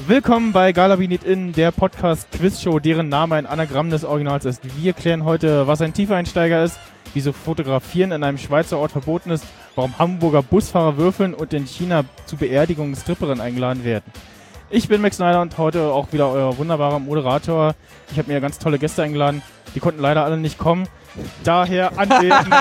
Willkommen bei Gala Be Need In, der Podcast-Quiz-Show, deren Name ein Anagramm des Originals ist. Wir klären heute, was ein Tiefeinsteiger ist, wieso Fotografieren in einem Schweizer Ort verboten ist, warum Hamburger Busfahrer würfeln und in China zu Beerdigungen Stripperinnen eingeladen werden. Ich bin Max Snyder und heute auch wieder euer wunderbarer Moderator. Ich habe mir ganz tolle Gäste eingeladen, die konnten leider alle nicht kommen. Daher anwesend.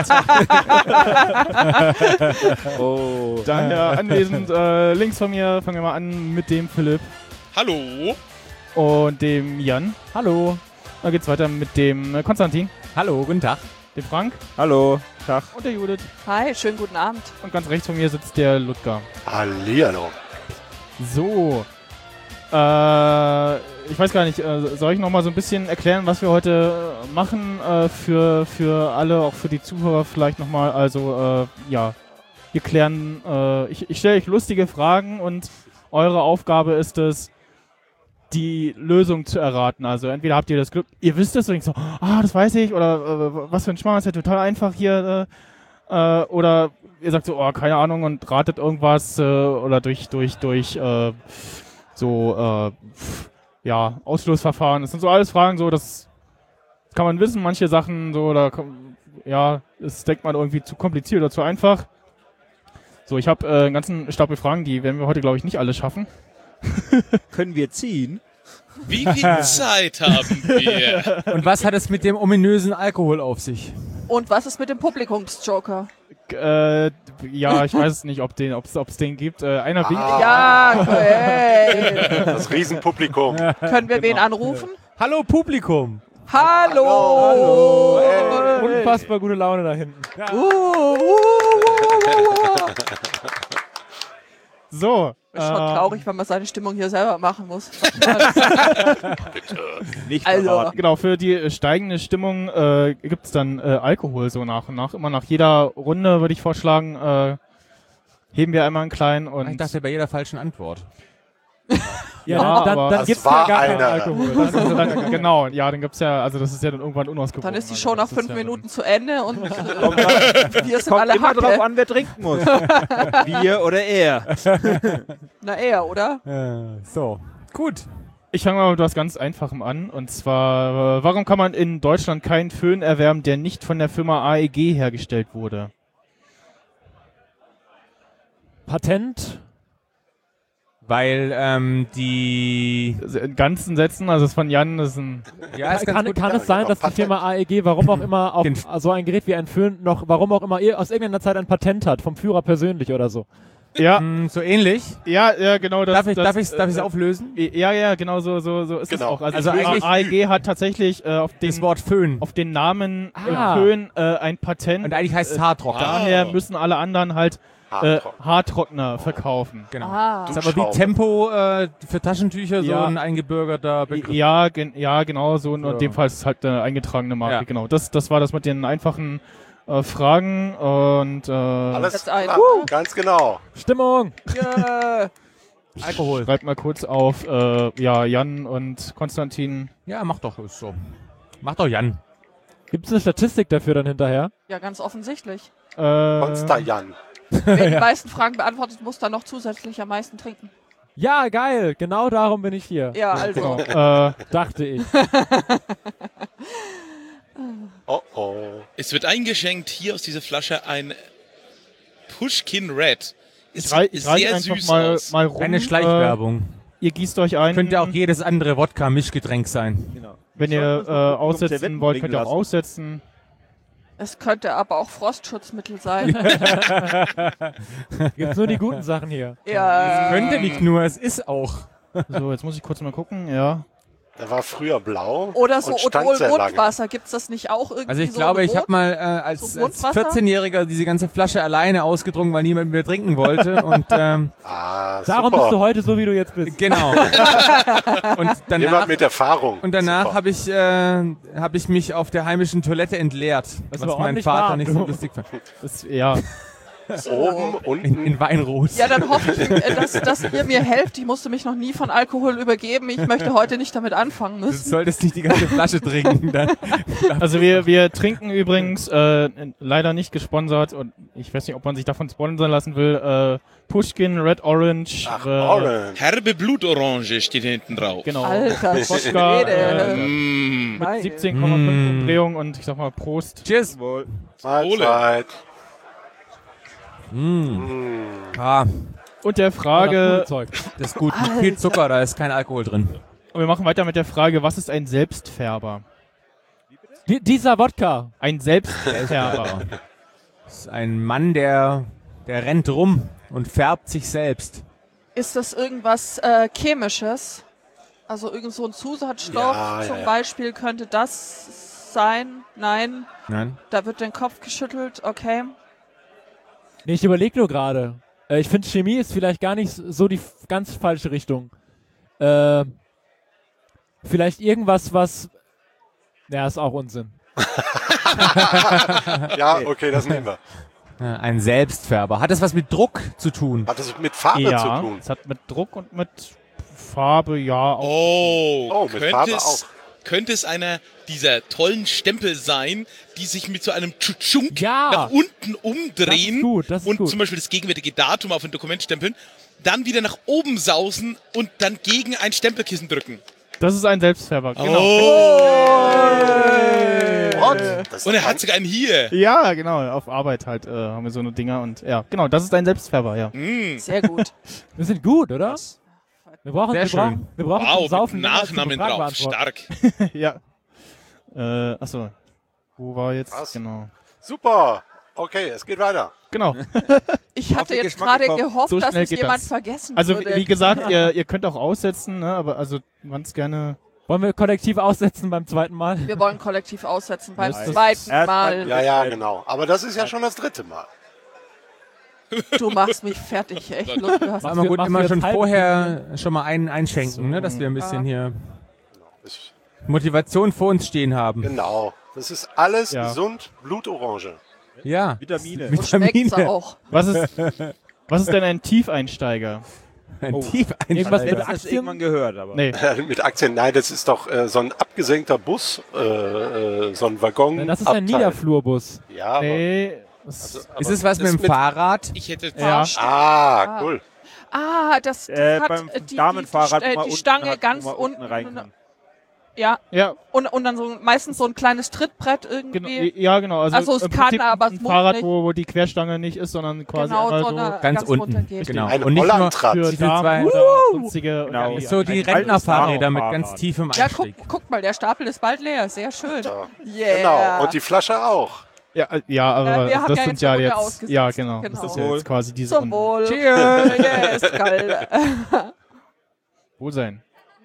Daher anwesend links von mir, fangen wir mal an mit dem Philipp. Hallo. Und dem Jan. Hallo. Dann geht's weiter mit dem Konstantin. Hallo, guten Tag. Dem Frank. Hallo. Tag. Und der Judith. Hi, schönen guten Abend. Und ganz rechts von mir sitzt der Ludger. Hallihallo. So. Ich weiß gar nicht, soll ich noch mal so ein bisschen erklären, was wir heute machen für alle, auch für die Zuhörer vielleicht noch mal. Also, ja, wir klären, ich stelle euch lustige Fragen und eure Aufgabe ist es, die Lösung zu erraten. Also entweder habt ihr das Glück, ihr wisst es und denkt so, das weiß ich, oder was für ein Schmarrn, ist ja total einfach hier, oder ihr sagt so, keine Ahnung und ratet irgendwas, oder durch Ausschlussverfahren. Das sind so alles Fragen, so, das kann man wissen, manche Sachen, so, das denkt man irgendwie zu kompliziert oder zu einfach. So, ich habe einen ganzen Stapel Fragen, die werden wir heute, glaube ich, nicht alle schaffen. Können wir ziehen? Wie viel Zeit haben wir? Und was hat es mit dem ominösen Alkohol auf sich? Und was ist mit dem Publikumsjoker? Ja, ich weiß es nicht, ob es den gibt. Einer winkt. Ja, hey. Das Riesenpublikum. Können wir wen anrufen? Hallo Publikum! Hallo! Unfassbar gute Laune da hinten. So. Ist schon traurig, wenn man seine Stimmung hier selber machen muss. Nicht Also, Genau, für die steigende Stimmung gibt es dann Alkohol so nach und nach. Immer nach jeder Runde würde ich vorschlagen, heben wir einmal einen kleinen und... Ich dachte bei jeder falschen Antwort. Ja, dann aber gibt's war ja gar keinen eine. Alkohol. genau, ja, dann gibt's ja, also das ist ja dann irgendwann unausgewogen. dann ist die also Show nach das ist 5 ja Minuten zu Ende und wir sind Kommt alle immer drauf Hacke. an, wer trinken muss. Ob wir oder er. Na eher, oder? So, gut. Ich fange mal mit was ganz Einfachem an. Und zwar, warum kann man in Deutschland keinen Föhn erwerben, der nicht von der Firma AEG hergestellt wurde? Patent. Weil die... In ganzen Sätzen, also das ist von Jan, das ist ein... Ja, ist ganz gut. Kann es sein, dass die Firma AEG, warum auch immer, auf so ein Gerät wie ein Föhn noch, warum auch immer, aus irgendeiner Zeit ein Patent hat, vom Führer persönlich oder so? Ja, So ähnlich. ja, genau. Das, Darf ich es auflösen? Ja, genau, so ist es auch. Also die eigentlich- AEG hat tatsächlich auf Das Wort Föhn. den Namen Ah. Föhn ein Patent. Und eigentlich heißt es Haartrockner. Daher müssen alle anderen halt Haartrockner verkaufen. Genau. Ah. Das ist aber wie Tempo für Taschentücher, so Ja. ein eingebürgerter Begriff. Ja, genau so. Und in dem Fall ist es halt eine eingetragene Marke. Ja. Genau. Das war das mit den einfachen Fragen und Alles Jetzt ein- klar, ganz genau. Stimmung! Yeah. Alkohol. schreibt mal kurz auf Jan und Konstantin. Ja, mach doch, ist so. Mach doch Jan. Gibt es eine Statistik dafür dann hinterher? Ja, ganz offensichtlich. Jan. Wer die meisten Fragen beantwortet, muss dann noch zusätzlich am meisten trinken. Ja, geil! Genau darum bin ich hier. Ja, also. Dachte ich. Oh oh. Es wird eingeschenkt hier aus dieser Flasche ein Pushkin Red. Ich reiche sehr einfach süß mal aus. rum. Keine Schleichwerbung. Ihr gießt euch ein. Könnte auch jedes andere Wodka-Mischgetränk sein. Genau. Wenn ihr aussetzen Servetten wollt, könnt ihr auch liegen lassen. aussetzen. Es könnte aber auch Frostschutzmittel sein. Gibt's nur die guten Sachen hier. Ja. Könnte nicht nur, es ist auch. So, jetzt muss ich kurz mal gucken. Ja. Der war früher blau Oder so und stand sehr lange. Odol-Mundwasser. Gibt's das nicht auch irgendwie? Also ich so glaube, in ich habe Rot? mal als So Mundwasser? 14-Jähriger diese ganze Flasche alleine ausgetrunken, weil niemand mehr trinken wollte. Und Darum super. bist du heute so, wie du jetzt bist. genau. Und danach, Jemand mit Erfahrung. und danach Super. habe ich mich auf der heimischen Toilette entleert, Das was war mein ordentlich Vater warm, nicht so du. lustig fand. Das, ja. Oben, unten. In Weinrot. Ja, dann hoffe ich, dass ihr mir helft. Ich musste mich noch nie von Alkohol übergeben. Ich möchte heute nicht damit anfangen Du müssen. solltest nicht die ganze Flasche trinken. Dann. Also wir trinken übrigens leider nicht gesponsert und ich weiß nicht, ob man sich davon sponsern lassen will. Pushkin Red Orange. Ach, Orange. Herbe Blutorange steht hinten drauf. Genau. Alter Wodka Schwede. mit Nein. 17,5 Umdrehung und ich sag mal Prost. Cheers. Mahlzeit. Ah, Und der Frage, Zeug. das ist gut. Mit viel Zucker, da ist kein Alkohol drin. und wir machen weiter mit der Frage, was ist ein Selbstfärber? Dieser Wodka. Ein Selbstfärber. Das ist ein Mann, der rennt rum und färbt sich selbst. Ist das irgendwas Chemisches? Also irgend so ein Zusatzstoff Ja, zum ja. Beispiel könnte das sein? Nein, Nein? da wird der Kopf geschüttelt. Okay. Nee, ich überlege nur gerade. Ich finde, Chemie ist vielleicht gar nicht so die ganz falsche Richtung. Vielleicht irgendwas, was... Ja, ist auch Unsinn. Ja, okay, das nehmen wir. Ja, ein Selbstfärber. Hat das was mit Druck zu tun? Hat das mit Farbe zu Ja, tun? es hat mit Druck und mit Farbe, ja. Auch. Oh, mit Farbe auch. Könnte es einer dieser tollen Stempel sein, die sich mit so einem Tschutschunk Ja. nach unten Das umdrehen ist gut, das ist und gut. zum Beispiel das gegenwärtige Datum auf ein Dokument stempeln, dann wieder nach oben sausen und dann gegen ein Stempelkissen drücken. Das ist ein Selbstfärber, genau. What? Das Und er ist hat sogar einen hier. Ja, genau, auf Arbeit halt haben wir so eine Dinger und ja, genau, das ist ein Selbstfärber, ja. Sehr gut. Wir sind gut, oder? Wir brauchen, Sehr wir brauchen, wir brauchen zum Wow, mit Saufen länger als zum Nachnamen Fragen drauf. beantworten. Stark. Ja. Achso. Wo war jetzt? Was? Genau. super. Okay, es geht weiter. Genau. Ich hatte den jetzt Geschmack gerade gekommen. gehofft, So dass schnell es geht jemand das. vergessen Also würde. wie gesagt, ihr könnt auch aussetzen, ne, aber also ganz gerne. Wollen wir kollektiv aussetzen beim zweiten Mal? Wir wollen kollektiv aussetzen beim Das ist- zweiten Mal. Ja, ja, genau. Aber das ist ja schon das dritte Mal. Du machst mich fertig, echt. Lust, du hast War immer gut, Machst du immer jetzt schon halb- vorher schon mal einen einschenken, ne, dass wir ein bisschen hier Motivation vor uns stehen haben. Genau. Das ist alles Ja. gesund, Blutorange. Ja. Vitamine. so schmeckt's Vitamine. auch. Was ist denn ein Tiefeinsteiger? Ein Irgendwas Tiefeinsteiger. mit Das hast du Aktien? irgendwann gehört, aber. Nee. Mit Aktien, nein, das ist doch so ein abgesenkter Bus, so ein Waggon. Das ist ein Niederflurbus. Ja, aber, Nee. Ist es was mit dem Fahrrad? Ich hätte Ja. cool. Das Beim hat die Damenfahrrad die immer Stange unten, ganz immer unten. rein kann. Ja, Ja, und dann so meistens so ein kleines Trittbrett genau. irgendwie. Ja, genau. Also es im kann, Prinzip aber es ein muss Fahrrad, nicht. wo die Querstange nicht ist, sondern quasi Genau, einmal so so eine Ganz unten. runtergeht. Genau. Ein Und nicht nur Hollandrad. für diese Damen zwei- oder sonstige. Genau. irgendwie ist so die ein- Rentnerfahrräder mit Fahrrad. ganz tiefem Ja, Einstieg. guck mal, der Stapel ist bald leer. Sehr schön. Ja. Yeah. Genau. Und die Flasche auch. Ja, aber wir haben das ja sind jetzt ja eine Runde jetzt. ausgesetzt. Ja, genau. Genau. Das ist ja jetzt quasi diese Zum Runde. Wohl. Cheers. Yes, geil. Wohlsein.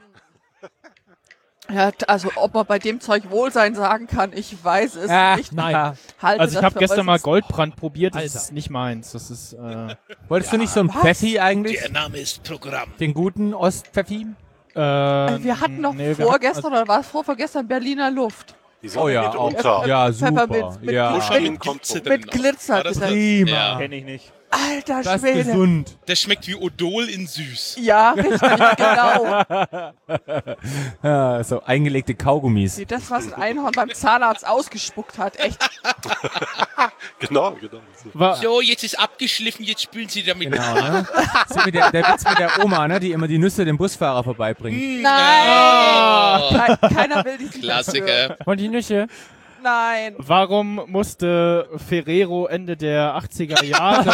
Ja, also ob man bei dem Zeug Wohlsein sagen kann, ich weiß es nicht. Nein. Halte Also ich das habe für gestern mal äußerst- Goldbrand probiert, das Alter. ist nicht meins. Das ist Wolltest du nicht so ein Pfeffi eigentlich? Der Name ist Programm. Den guten Ostpfeffi? Wir hatten noch nee, wir vorgestern oder war es vorvergestern Berliner Luft. Die sind Oh ja, auch. mitunter. Ja, super. Pfefferminz mit Ja. Buschmin kommt Glitzer rum. drin Mit noch. Glitzer War das drin. Prima. Ja. Kenn ich nicht. Alter Das ist Schwede. gesund. Das schmeckt wie Odol in süß. Ja, richtig, genau. Ja, so eingelegte Kaugummis. Wie das, was ein Einhorn beim Zahnarzt ausgespuckt hat. Echt. Genau. war, So, jetzt ist abgeschliffen, jetzt spülen Sie damit. Genau, ne? So wie der Witz mit der Oma, ne? Die immer die Nüsse dem Busfahrer vorbeibringt. Nein! Keiner will diesen Klassiker. Und die Nüche? Nein. warum musste Ferrero Ende der 80er Jahre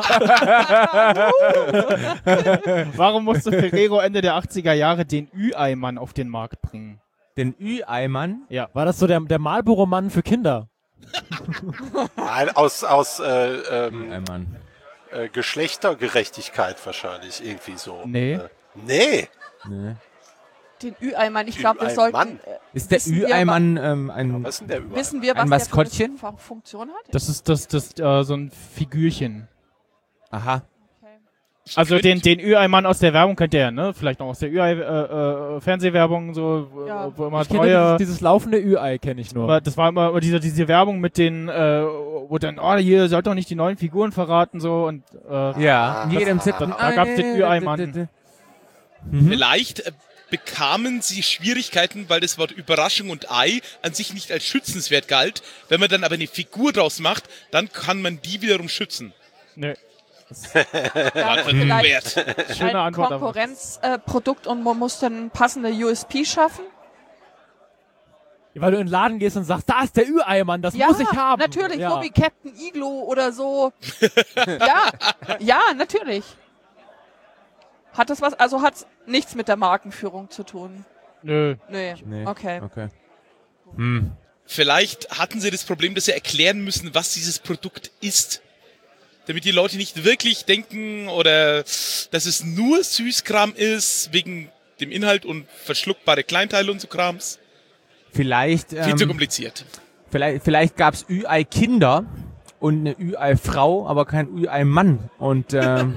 warum musste Ferrero Ende der 80er Jahre den Ü-Eimann auf den Markt bringen? Den Ü-Eimann. War das so der Marlboro-Mann für Kinder? Nein, aus Eimann. Geschlechtergerechtigkeit wahrscheinlich irgendwie so. Nee. Nee. Nee. Den Ü-Eimann. Ich glaube, wir Ü-Eimann? sollten. Ist der Wissen wir, Ü-Eimann ein... Was ist denn der überhaupt? Wissen wir, was Ein der für Maskottchen? eine Funktion hat? Das ist so ein Figürchen. Aha. Also den Ü-Ei-Mann aus der Werbung kennt ihr ja, ne? Vielleicht noch aus der Ü-Ei-Fernsehwerbung, so, Ja. wo immer Ich kenne treue... dieses laufende Ü-Ei, kenne ich nur. Aber das war immer diese Werbung mit den, wo dann, hier, sollt doch nicht die neuen Figuren verraten, so, und, Ja, in jedem Set. da gab's den Ü-Ei-Mann. Vielleicht bekamen sie Schwierigkeiten, weil das Wort Überraschung und Ei an sich nicht als schützenswert galt. Wenn man dann aber eine Figur draus macht, dann kann man die wiederum schützen. Nee. Ja, Wert. Schöne ein Antwort, aber- Konkurrenzprodukt und man muss dann passende USP schaffen. Weil du in den Laden gehst und sagst, da ist der Ü-Ei-Mann, das muss ich haben. Natürlich, ja. so wie Captain Iglo oder so. ja, natürlich. Hat das was, also hat's nichts mit der Markenführung zu tun? Nö. Nee. Nee. Okay. Okay. Vielleicht hatten sie das Problem, dass sie erklären müssen, was dieses Produkt ist. Damit die Leute nicht wirklich denken oder dass es nur Süßkram ist, wegen dem Inhalt und verschluckbare Kleinteile und so Krams. Vielleicht, Viel zu kompliziert. vielleicht gab's Ü-Ei-Kinder und eine Ü-Ei-Frau, aber kein Ü-Ei-Mann. Und wir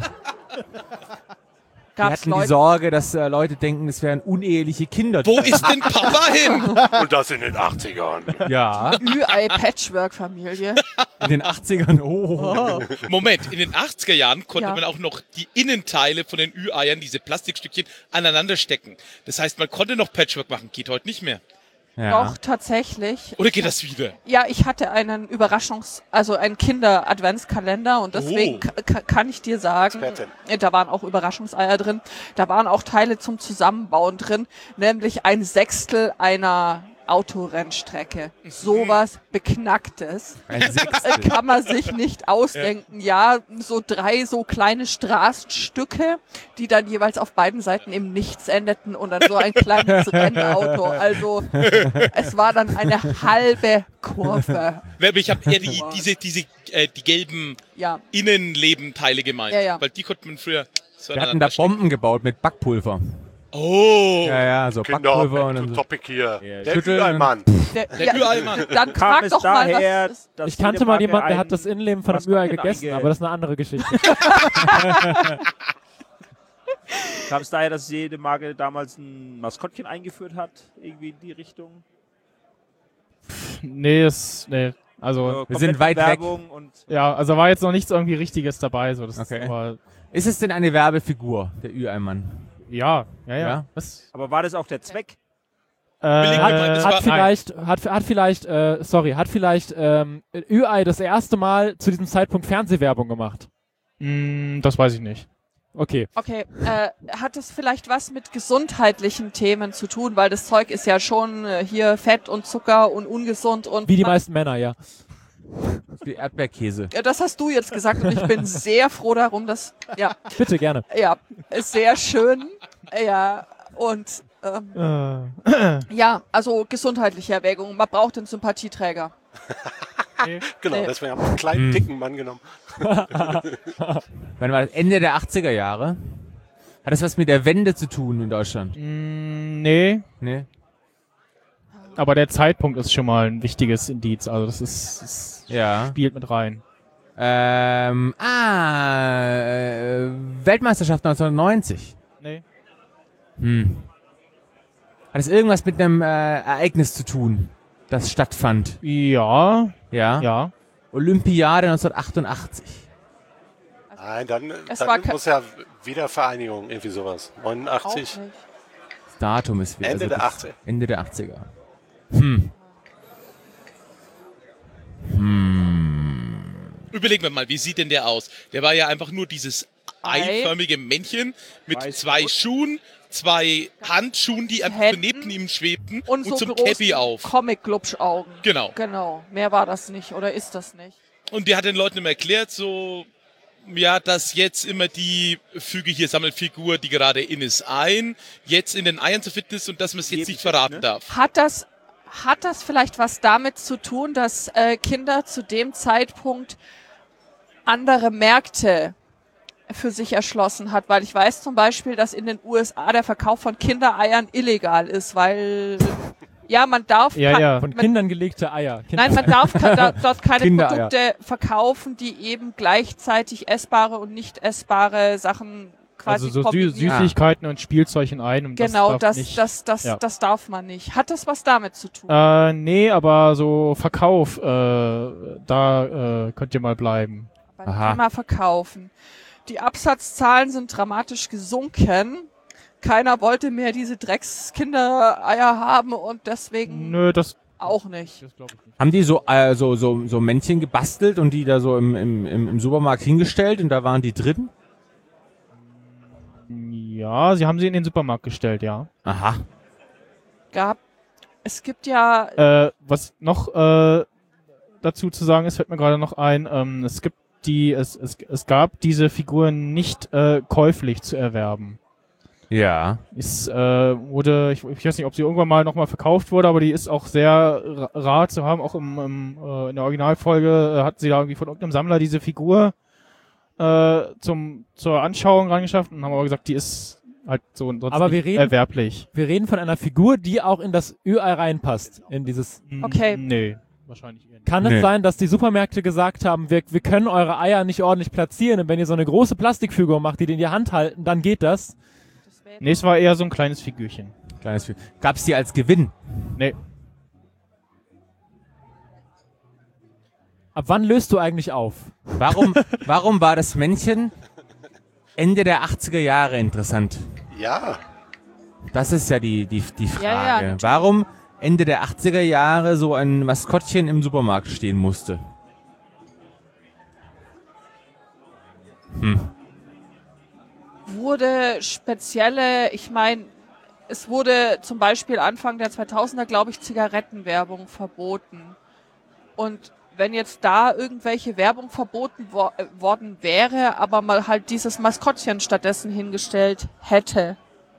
Gab's hatten die Leute, Sorge, dass Leute denken, es wären uneheliche Kinder. Wo ist denn Papa hin? Und das in den 80ern. Ja, Ü-Ei-Patchwork-Familie. in den 80ern. Oh. Moment, in den 80er Jahren konnte Ja. man auch noch die Innenteile von den Ü-Eiern, diese Plastikstückchen, aneinander stecken. Das heißt, man konnte noch Patchwork machen, geht heute nicht mehr. Ja. Doch, tatsächlich. Oder geht das wieder? Ja, ich hatte einen also einen Kinder-Adventskalender und deswegen kann ich dir sagen, da waren auch Überraschungseier drin, da waren auch Teile zum Zusammenbauen drin, nämlich ein Sechstel einer Autorennstrecke. Sowas Beknacktes. Ein Sechstel. Kann man sich nicht ausdenken. Ja, so 3 so kleine Straßenstücke, die dann jeweils auf beiden Seiten im Nichts endeten und dann so ein kleines Rennauto. Also es war dann eine halbe Kurve. Ich habe eher die gelben Ja, Innenlebenteile gemeint. Ja. Weil die konnte man früher so Wir hatten da Bomben gebaut mit Backpulver. Oh! Ja, so Kinder, Backpulver und back dann to so. topic hier. Ja, Der schütteln. Ü-Ei-Mann. Der Ü-Ei-Mann. Dann Kam frag es doch mal, daher, was ist. dass Ich kannte jede mal Marke jemanden, der ein hat das Innenleben von einem Ü-Ei Maskottchen gegessen, aber das ist eine andere Geschichte. Kam es daher, dass jede Marke damals ein Maskottchen eingeführt hat? Irgendwie in die Richtung? Nee, also, Wir sind komplett weit weg. Werbung und ja, also war jetzt noch nichts irgendwie Richtiges dabei, so, das Okay. ist aber, Ist es denn eine Werbefigur, der Ü-Ei-Mann? ja. Ja? Was? aber war das auch der Zweck? Das war- Hat vielleicht Ü-Ei das erste Mal zu diesem Zeitpunkt Fernsehwerbung gemacht? Das weiß ich nicht. Okay. Okay, hat es vielleicht was mit gesundheitlichen Themen zu tun, weil das Zeug ist ja schon hier Fett und Zucker und ungesund und Wie die meisten Männer, ja. Wie Erdbeerkäse. Ja, das hast du jetzt gesagt und ich bin sehr froh darum, dass Bitte, gerne. ja, ist sehr schön. Ja, und ja, also gesundheitliche Erwägungen. Man braucht einen Sympathieträger. Genau, Nee. deswegen haben wir einen kleinen, dicken Mann genommen. Wann war das? Ende der 80er Jahre? Hat das was mit der Wende zu tun in Deutschland? Nee, Nee? aber der Zeitpunkt ist schon mal ein wichtiges Indiz, also das Ja. spielt mit rein. Weltmeisterschaft 1990. Nee. Hat es irgendwas mit einem Ereignis zu tun, das stattfand? Ja, Ja? ja. Olympiade 1988. Nein, dann war muss ja Wiedervereinigung, irgendwie sowas. Auch 89, nicht. Das Datum ist wieder. Ende der das 80er. Ende der 80er. Überlegen wir mal, wie sieht denn der aus? Der war ja einfach nur dieses Ei. eiförmige Männchen mit Weiß 2 rot. Schuhen, 2 Handschuhen, die einfach so Händen neben ihm schwebten Und so zum großen Cappy auf. Comic-Glubschaugen. Genau. Genau. Mehr war das nicht oder ist das nicht? Und der hat den Leuten immer erklärt, so, ja, dass jetzt immer die füge hier Sammelfigur, die gerade in ist, ein, jetzt in den Eiern zu finden ist und dass man es jetzt nicht verraten darf. Hat das vielleicht was damit zu tun, dass Kinder zu dem Zeitpunkt andere Märkte für sich erschlossen hat? Weil ich weiß zum Beispiel, dass in den USA der Verkauf von Kindereiern illegal ist, weil Ja, man darf Von Kindern gelegte Eier. Nein, man darf dort keine Kindereier. Produkte verkaufen, die eben gleichzeitig essbare und nicht essbare Sachen quasi Also so kombinieren. Süßigkeiten und Spielzeug in einem. Genau, das darf nicht. das darf man nicht. Hat das was damit zu tun? Nee, aber so Verkauf, da könnt ihr mal bleiben. Beim Aha. Thema Verkaufen. Die Absatzzahlen sind dramatisch gesunken. Keiner wollte mehr diese Dreckskindereier haben und deswegen Nö, das auch nicht. glaube ich nicht. Haben die so Männchen gebastelt und die da so im Supermarkt hingestellt und da waren die drin? Ja, sie haben sie in den Supermarkt gestellt, ja. Aha. Es gibt ja, Was noch dazu zu sagen ist, fällt mir gerade noch ein, es gab diese Figuren nicht käuflich zu erwerben. Ja. Es wurde, ich weiß nicht, ob sie irgendwann mal nochmal verkauft wurde, aber die ist auch sehr rar zu haben. Auch in der Originalfolge hat sie da irgendwie von irgendeinem Sammler diese Figur zur Anschauung reingeschafft und haben aber gesagt, die ist halt so sonst Aber nicht wir reden- erwerblich. Wir reden von einer Figur, die auch in das Ü-Ei reinpasst. In dieses. Okay. Nee, wahrscheinlich eher nicht. Kann es sein, dass die Supermärkte gesagt haben, wir können eure Eier nicht ordentlich platzieren und wenn ihr so eine große Plastikfigur macht, die in die Hand halten, dann geht das? Nee, es war eher so ein kleines Figürchen. Gab's die als Gewinn? Nee. Ab wann löst du eigentlich auf? Warum war das Männchen Ende der 80er Jahre interessant? Ja. Das ist ja die Frage. Ja, ja. Warum Ende der 80er Jahre so ein Maskottchen im Supermarkt stehen musste? wurde spezielle, ich meine, es wurde zum Beispiel Anfang der 2000er, glaube ich, Zigarettenwerbung verboten. Und wenn jetzt da irgendwelche Werbung verboten worden wäre, aber mal halt dieses Maskottchen stattdessen hingestellt hätte.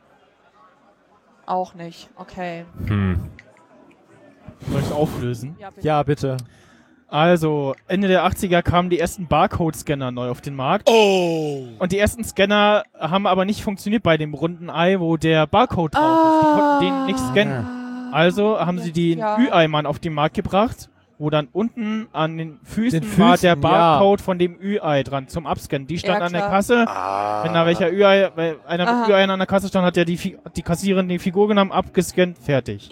Auch nicht, okay. Soll ich es auflösen? bitte. Ja, bitte. Also, Ende der 80er kamen die ersten Barcode-Scanner neu auf den Markt. Oh. Und die ersten Scanner haben aber nicht funktioniert bei dem runden Ei, wo der Barcode drauf ist. Die konnten den nicht scannen. Also haben sie den Ja. Ü-Ei-Mann auf den Markt gebracht, wo dann unten an den Füßen, Den war der Füßen, Barcode von dem Ü-Ei dran zum Abscannen. Die stand Ja, an der klar. Kasse. Wenn da einer Aha. mit Ü-Ei an der Kasse stand, hat ja die Kassiererin die Figur genommen, abgescannt, fertig.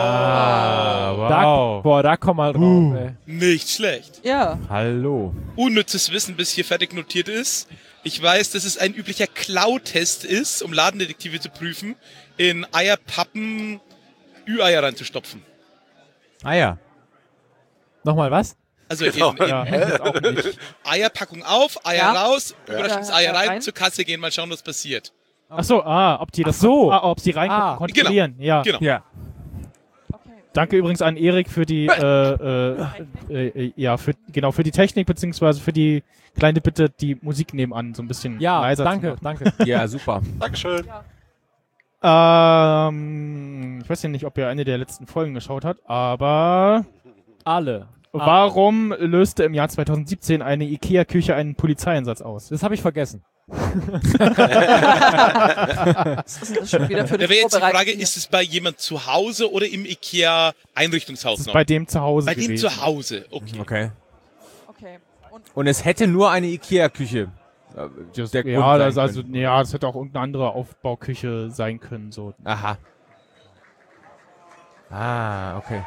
Wow. Da komm mal drauf, ey. Nicht schlecht. Ja. Hallo. Unnützes Wissen, bis hier fertig notiert ist. Ich weiß, dass es ein üblicher Klau-Test ist, um Ladendetektive zu prüfen, in Eierpappen Ü-Eier reinzustopfen. Ah ja. Nochmal was? Also Genau. Ja, das auch nicht. Eierpackung auf, Eier Ja. raus, Überraschungseier Ja, rein, rein. zur Kasse gehen, mal schauen, was passiert. Ach so, ob die das Ach so. ob sie reingucken, kontrollieren. Ja. Genau. Ja. Okay. Danke übrigens an Erik für die für die Technik beziehungsweise für die kleine Bitte, die Musik nebenan so ein bisschen Ja, leiser danke, zu machen. danke. Ja, super. Dankeschön. Ich weiß ja nicht, ob ihr eine der letzten Folgen geschaut habt, aber Alle. warum löste im Jahr 2017 eine IKEA-Küche einen Polizeieinsatz aus? Das habe ich vergessen. Das ist schon wieder für Da die wäre jetzt die Frage, Vorbereitung. ist es bei jemand zu Hause oder im IKEA-Einrichtungshaus Das ist noch? bei dem zu Hause Bei dem gewesen. zu Hause, okay. Okay. Okay. Und Und es hätte nur eine Ikea-Küche. Das, der Grund ja, sein das, können. das hätte auch irgendeine andere Aufbauküche sein können. So. Aha. Ah, okay.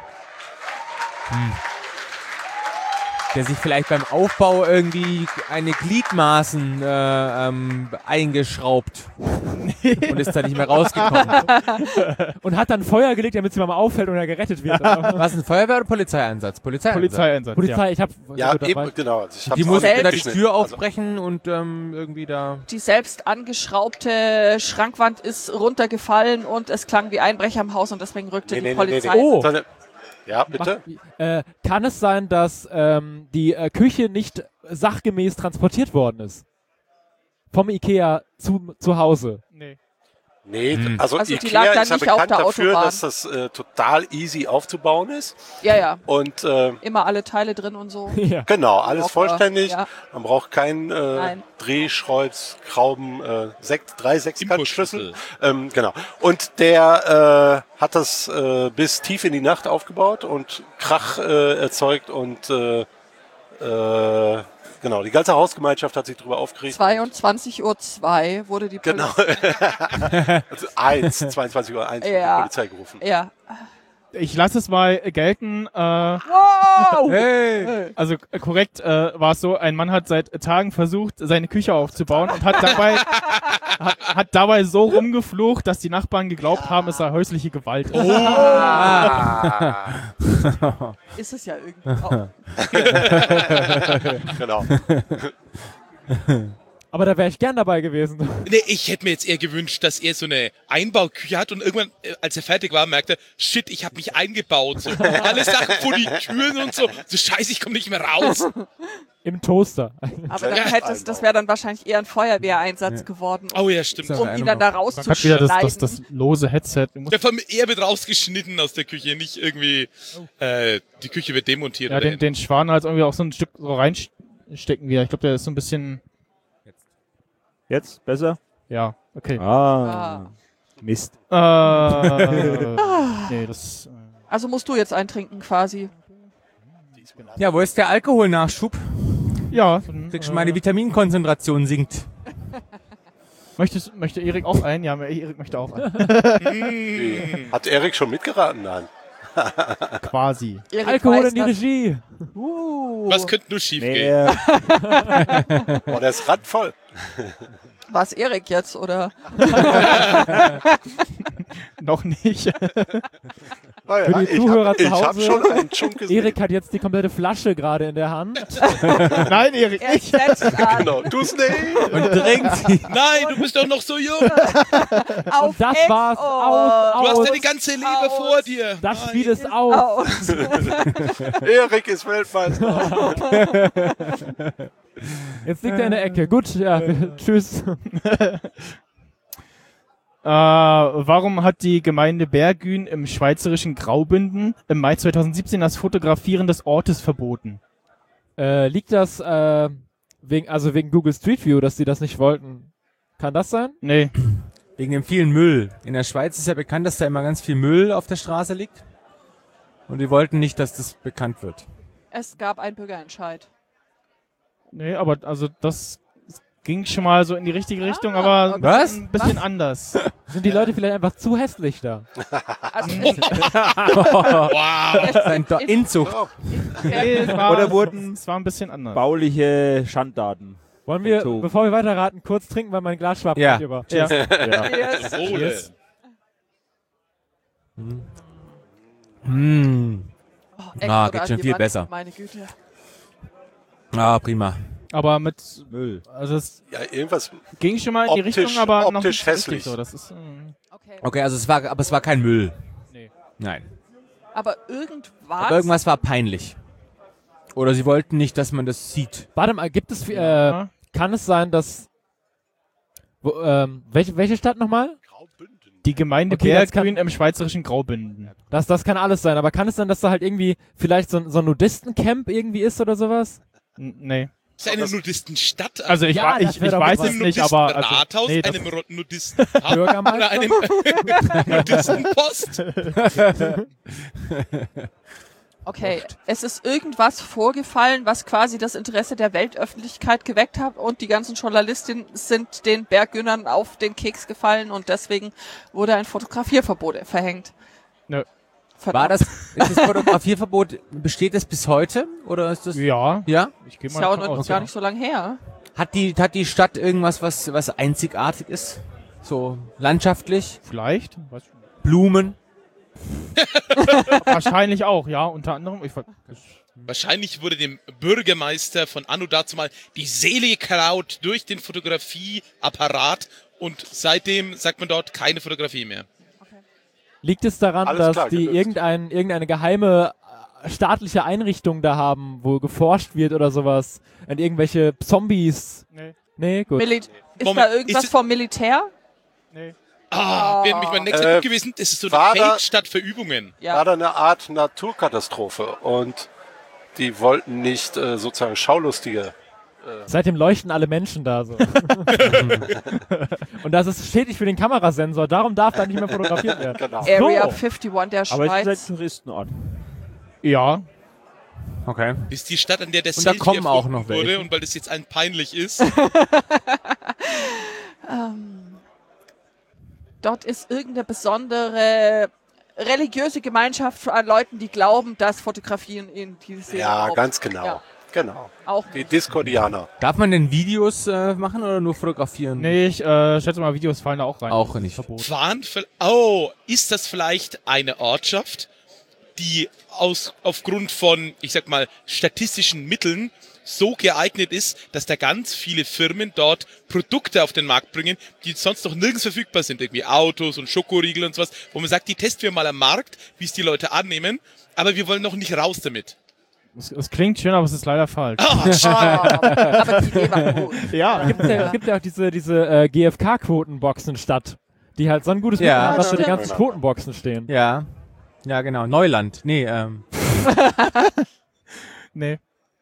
Der sich vielleicht beim Aufbau irgendwie eine Gliedmaßen eingeschraubt und ist da nicht mehr rausgekommen. Und hat dann Feuer gelegt, damit sie mal auffällt und er gerettet wird. oder? Was, ein Feuerwehr- oder Polizeieinsatz? Polizeieinsatz. Polizei, ich habe... Ja, eben, genau. Also ich hab's Die auch mussten nicht da die geschnitten. Tür Also, aufbrechen und irgendwie da... die selbst angeschraubte Schrankwand ist runtergefallen und es klang wie Einbrecher im Haus und deswegen rückte die Polizei. Oh. Sondern- Ja, bitte? Kann es sein, dass die Küche nicht sachgemäß transportiert worden ist? Vom Ikea zu Hause. Nee. Nee, also Also die lag Ikea dann ist ja nicht auf bekannt der dafür, Autobahn. dass das total easy aufzubauen ist. Ja. Und Immer alle Teile drin und so. Ja. genau, alles Locker, vollständig. ja. Man braucht keinen Nein. Drehschrolls, Schrauben, 3 Sechskantschlüssel. Impulsschlüssel. Genau. Und der hat das bis tief in die Nacht aufgebaut und Krach erzeugt und genau, die ganze Hausgemeinschaft hat sich darüber aufgeregt. 22:02 Uhr wurde die Genau. Also 22:01 Uhr wird Ja. die Polizei gerufen. Ja. Ich lasse es mal gelten. Wow! Hey! Also korrekt war es so, ein Mann hat seit Tagen versucht, seine Küche aufzubauen und hat dabei, hat dabei so rumgeflucht, dass die Nachbarn geglaubt haben, es sei häusliche Gewalt. Ist es ja irgendwie auch. Genau. Aber da wäre ich gern dabei gewesen. Nee, ich hätte mir jetzt eher gewünscht, dass er so eine Einbauküche hat und irgendwann, als er fertig war, merkte, shit, ich habe mich eingebaut. So, alle Sachen vor die Türen und so. So scheiße, ich komme nicht mehr raus. Im Toaster. Aber dann das wäre dann wahrscheinlich eher ein Feuerwehreinsatz geworden, Oh ja, stimmt. So. um ihn dann da Man hat wieder rauszuschneiden. das lose Headset. Du musst, Ja, von er wird rausgeschnitten aus der Küche, nicht irgendwie die Küche wird demontiert. ja, oder den Schwan halt irgendwie auch so ein Stück so reinstecken wieder. Ich glaube, der ist so ein bisschen, Jetzt? Besser? ja, okay. Ah. Mist. Nee, das... Also musst du jetzt eintrinken quasi. Ja, wo ist der Alkoholnachschub? ja, dann, Kriegst du mal die Vitaminkonzentration sinkt. möchte Erik auch ein? Ja, Erik möchte auch ein. Hat Erik schon mitgeraten? Nein. Quasi. Erik Alkohol weiß in die das. Regie. Was könnte nur schief gehen? Oh, der ist randvoll. War es Erik jetzt, oder? Noch nicht. Für die Zuhörer zu ich hab Hause, schon einen Schunk gesehen. Erik hat jetzt die komplette Flasche gerade in der Hand. Nein, Erik, Er nicht. setzt an. Genau, du's nicht. Und trinkt sie. Nein, du bist doch noch so jung. Auf Das Ex- war's. Oh. Du hast Aus. ja die ganze Liebe vor dir. Das Spiel ist aus. Aus. Erik ist Weltmeister. Jetzt liegt er in der Ecke. Gut, ja, tschüss. Warum hat die Gemeinde Bergün im schweizerischen Graubünden im Mai 2017 das Fotografieren des Ortes verboten? Liegt das wegen Google Street View, dass sie das nicht wollten? Kann das sein? Nee. Wegen dem vielen Müll. In der Schweiz ist ja bekannt, dass da immer ganz viel Müll auf der Straße liegt. Und die wollten nicht, dass das bekannt wird. Es gab einen Bürgerentscheid. Nee, aber also das ging schon mal so in die richtige Richtung, aber okay. Was? ein bisschen anders. Sind die Leute vielleicht einfach zu hässlich da? Also Wow. Sein Inzucht. Nee, es war, Oder wurden es war ein bisschen anders. bauliche Schandtaten. Wollen wir, So. bevor wir weiterraten, kurz trinken, weil mein Glas schwappt Ja. nicht über. Ja. yes. Wohle. Yes. Mm. Oh, Ah, Eck geht oder schon an die viel Wand, besser. Meine Güte. Ah, prima. Aber mit, Müll. also es Ja, irgendwas. ging schon mal in die Optisch- Richtung, aber noch optisch nicht richtig hässlich. so. Das ist, Okay. Okay, also es war kein Müll. Nee. Nein. Aber irgendwas. Aber irgendwas war peinlich. Oder sie wollten nicht, dass man das sieht. Warte mal, gibt es, kann es sein, dass, welche Stadt nochmal? die Gemeinde Okay, das Bergün im schweizerischen Graubünden. Das kann alles sein, aber kann es sein, dass da halt irgendwie vielleicht so ein Nudistencamp irgendwie ist oder sowas? Nee. Ist eine Nudistenstadt? Also ich, Ja, das ich wär doch weiß was. es nicht, aber also, Rathaus, nee, das, einem Nudistenpub oder Bürgermeister? einem Nudistenpost? Okay, es ist irgendwas vorgefallen, was quasi das Interesse der Weltöffentlichkeit geweckt hat und die ganzen Journalistinnen sind den Berggünnern auf den Keks gefallen und deswegen wurde ein Fotografierverbot verhängt. Nö. Verdammt. Ist das Fotografierverbot, besteht es bis heute? Oder ist das? ja, Ja? ich gehe Ist mal ja auch davon noch aus, gar ja. nicht so lange her. Hat die Stadt irgendwas, was einzigartig ist? So landschaftlich? Vielleicht. Weiß ich nicht. Blumen? Wahrscheinlich auch, ja, unter anderem. Wahrscheinlich wurde dem Bürgermeister von Anno dazu mal die Seele geklaut durch den Fotografieapparat und seitdem sagt man dort keine Fotografie mehr. Liegt es daran, Alles dass klar, die gelöst. irgendeine geheime staatliche Einrichtung da haben, wo geforscht wird oder sowas? An irgendwelche Zombies? Nee. Nee, gut. Ist Moment, da irgendwas ist- vom Militär? Nee. Wäre nämlich mein nächster Tipp gewesen. Das ist so eine Feldstadt für Übungen. Ja. War da eine Art Naturkatastrophe und die wollten nicht sozusagen Schaulustige. Seitdem leuchten alle Menschen da so. Und das ist schädlich für den Kamerasensor, darum darf da nicht mehr fotografiert werden. Genau. Area 51 der Aber es ist Schweiz. ein Touristenort. Ja. Okay. Ist die Stadt, an der der Und da Selfie kommen auch erfunden noch welche. wurde und weil das jetzt allen peinlich ist. Dort ist irgendeine besondere religiöse Gemeinschaft an Leuten, die glauben, dass Fotografien in diese Szene Ja, auch- ganz genau. Ja, Genau. auch Die Discordianer. Darf man denn Videos machen oder nur fotografieren? Nee, ich schätze mal, Videos fallen da auch rein. Auch nicht. Verbot. Ist das vielleicht eine Ortschaft, die aufgrund von, ich sag mal, statistischen Mitteln so geeignet ist, dass da ganz viele Firmen dort Produkte auf den Markt bringen, die sonst noch nirgends verfügbar sind. Irgendwie Autos und Schokoriegel und sowas, wo man sagt, die testen wir mal am Markt, wie es die Leute annehmen, aber wir wollen noch nicht raus damit. Es klingt schön, aber es ist leider falsch. aber die Idee war gut. Ja. Es gibt ja auch diese GfK-Quotenboxen statt, die halt so ein gutes Mittel haben, dass da die stimmt. ganzen Quotenboxen stehen. Ja. Ja, genau. Neuland. Nee, Nee.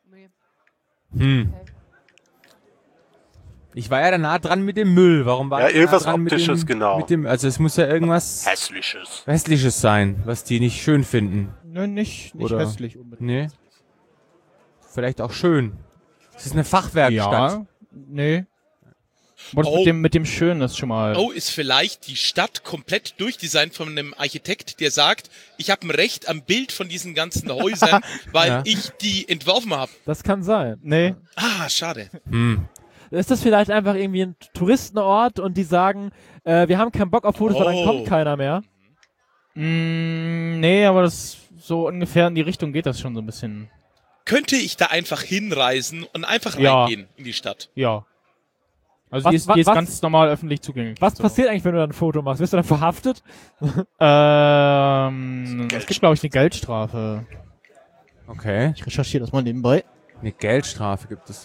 Ich war ja da nah dran mit dem Müll. Warum war Ja, ich da irgendwas dran Optisches, mit dem, genau. Mit dem, also es muss ja irgendwas Hässliches. Hässliches sein, was die nicht schön finden. Nö, nicht Oder- hässlich unbedingt. Nee. Vielleicht auch schön. Es ist eine Fachwerkstatt. Ja, nee. Aber das Oh. mit dem Schönen ist schon mal... Oh, ist vielleicht die Stadt komplett durchdesignt von einem Architekt, der sagt, ich habe ein Recht am Bild von diesen ganzen Häusern, weil Ja. ich die entworfen habe. Das kann sein. Nee. Schade. Ist das vielleicht einfach irgendwie ein Touristenort und die sagen, wir haben keinen Bock auf Fotos, weil dann Oh. kommt keiner mehr? Nee, aber das so ungefähr in die Richtung geht das schon so ein bisschen. Könnte ich da einfach hinreisen und einfach Ja. reingehen in die Stadt? Ja. Also Was- die ist was- ganz normal öffentlich zugänglich. Was so. passiert eigentlich, wenn du dann ein Foto machst? Wirst du dann verhaftet? Es gibt, glaube ich, eine Geldstrafe. Okay. Ich recherchiere das mal nebenbei. Eine Geldstrafe gibt es.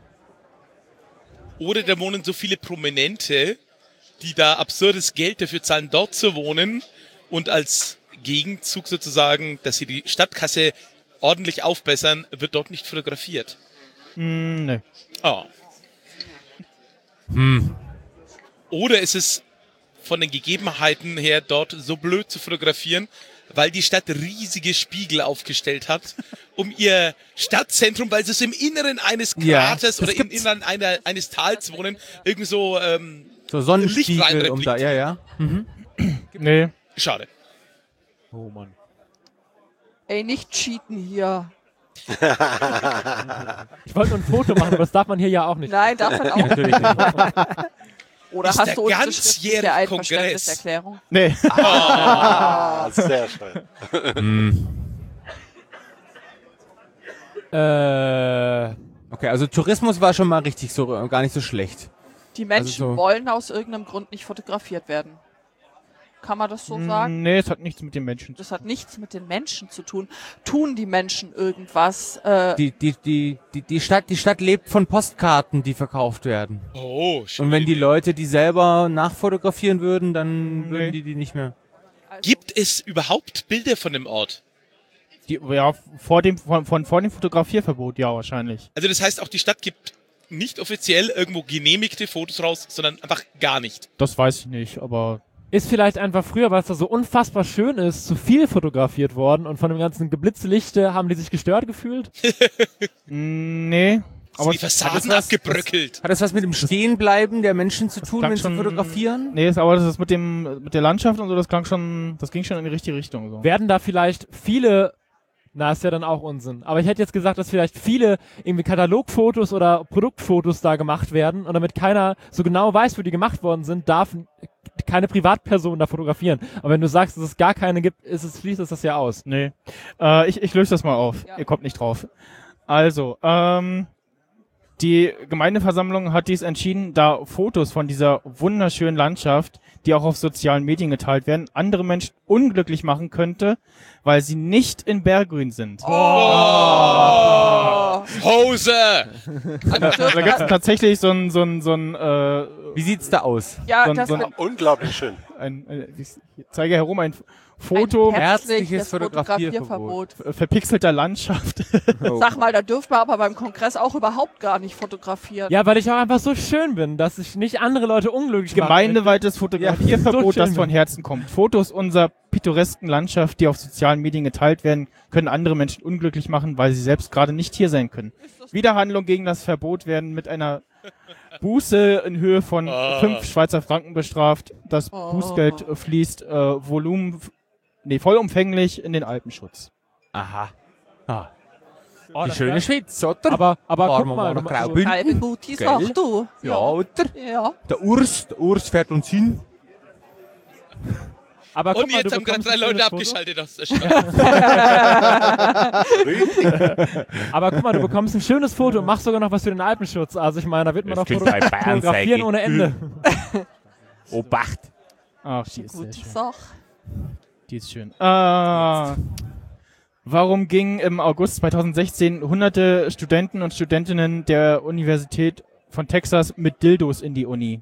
Oder da wohnen so viele Prominente, die da absurdes Geld dafür zahlen, dort zu wohnen und als Gegenzug sozusagen, dass sie die Stadtkasse ordentlich aufbessern, wird dort nicht fotografiert. Nee. Oh. Oder ist es von den Gegebenheiten her dort so blöd zu fotografieren, weil die Stadt riesige Spiegel aufgestellt hat, um ihr Stadtzentrum, weil sie es im Inneren eines Ja, Kraters das oder im gibt's. Inneren eines Tals wohnen, irgendwie so So Sonnenspiegel Licht um da, ja, ja. Nee. schade. Oh Mann. Ey, nicht cheaten hier. Ich wollte nur ein Foto machen, aber das darf man hier ja auch nicht. Nein, darf man auch nicht. Natürlich nicht. Oder Ist hast der du uns ganzjährige der Einverständniserklärung? Nee. Ah, sehr schön. Okay, also Tourismus war schon mal richtig so, gar nicht so schlecht. Die Menschen Also so- wollen aus irgendeinem Grund nicht fotografiert werden. Kann man das so sagen? Nee, es hat nichts mit den Menschen zu Das hat nichts mit den Menschen zu tun. Tun die Menschen irgendwas? Die Stadt lebt von Postkarten, die verkauft werden. Oh, schön. Und wenn die Leute die selber nachfotografieren würden, dann Nee. würden die nicht mehr. Gibt es überhaupt Bilder von dem Ort? Ja, vor dem Fotografierverbot, ja, wahrscheinlich. Also das heißt, auch die Stadt gibt nicht offiziell irgendwo genehmigte Fotos raus, sondern einfach gar nicht. Das weiß ich nicht, aber Ist vielleicht einfach früher, weil es da so unfassbar schön ist, zu viel fotografiert worden und von dem ganzen Geblitzelichte haben die sich gestört gefühlt? nee. Aber die Fassaden abgebröckelt. Hat das was mit dem Stehenbleiben der Menschen zu tun, klang wenn sie schon- fotografieren? Nee, aber das ist mit der Landschaft und so, das ging schon in die richtige Richtung. So. Werden da vielleicht viele, na ist ja dann auch Unsinn, aber ich hätte jetzt gesagt, dass vielleicht viele irgendwie Katalogfotos oder Produktfotos da gemacht werden und damit keiner so genau weiß, wo die gemacht worden sind, darf keine Privatperson da fotografieren. Aber wenn du sagst, dass es gar keine gibt, schließt es das ja aus. Nee. Ich löse das mal auf. Ja. Ihr kommt nicht drauf. Also, die Gemeindeversammlung hat dies entschieden, da Fotos von dieser wunderschönen Landschaft, die auch auf sozialen Medien geteilt werden, andere Menschen unglücklich machen könnte, weil sie nicht in Berggrün sind. Oh. Hose! Da gibt es tatsächlich so ein Wie sieht's da aus? Ja, so- das so ein- wird Unglaublich schön. ich zeige herum ein Foto ein herzliches herzliches Fotografierverbot. verpixelter Landschaft. Sag mal, da dürfen wir aber beim Kongress auch überhaupt gar nicht fotografieren. Ja, weil ich auch einfach so schön bin, dass ich nicht andere Leute unglücklich mache. Gemeindeweites Fotografierverbot, so das schön. von Herzen kommt. Fotos unserer pittoresken Landschaft, die auf sozialen Medien geteilt werden, können andere Menschen unglücklich machen, weil sie selbst gerade nicht hier sein können. Widerhandlung gegen das Verbot werden mit einer Buße in Höhe von 5 Schweizer Franken bestraft. Das Bußgeld fließt vollumfänglich in den Alpenschutz. Aha. Ah. Oh, Die das schöne wär- Schweiz, oder? Aber Fahren guck wir mal, nach du- Graubünden. Halbe Mutti, Gell? sag du. Ja, oder? Ja. Der Urs fährt uns hin. aber guck Und mal, jetzt du haben gerade bekommst 3 ein Leute schönes Foto. abgeschaltet aus der Stadt. Aber guck mal, du bekommst ein schönes Foto und machst sogar noch was für den Alpenschutz. Also ich meine, da wird man Das doch klingt bei Bayern fotografieren sei ohne Ende. Obacht. Ach, die ist sehr Gute schön. Sache. Die ist schön. Warum gingen im August 2016 hunderte Studenten und Studentinnen der Universität von Texas mit Dildos in die Uni?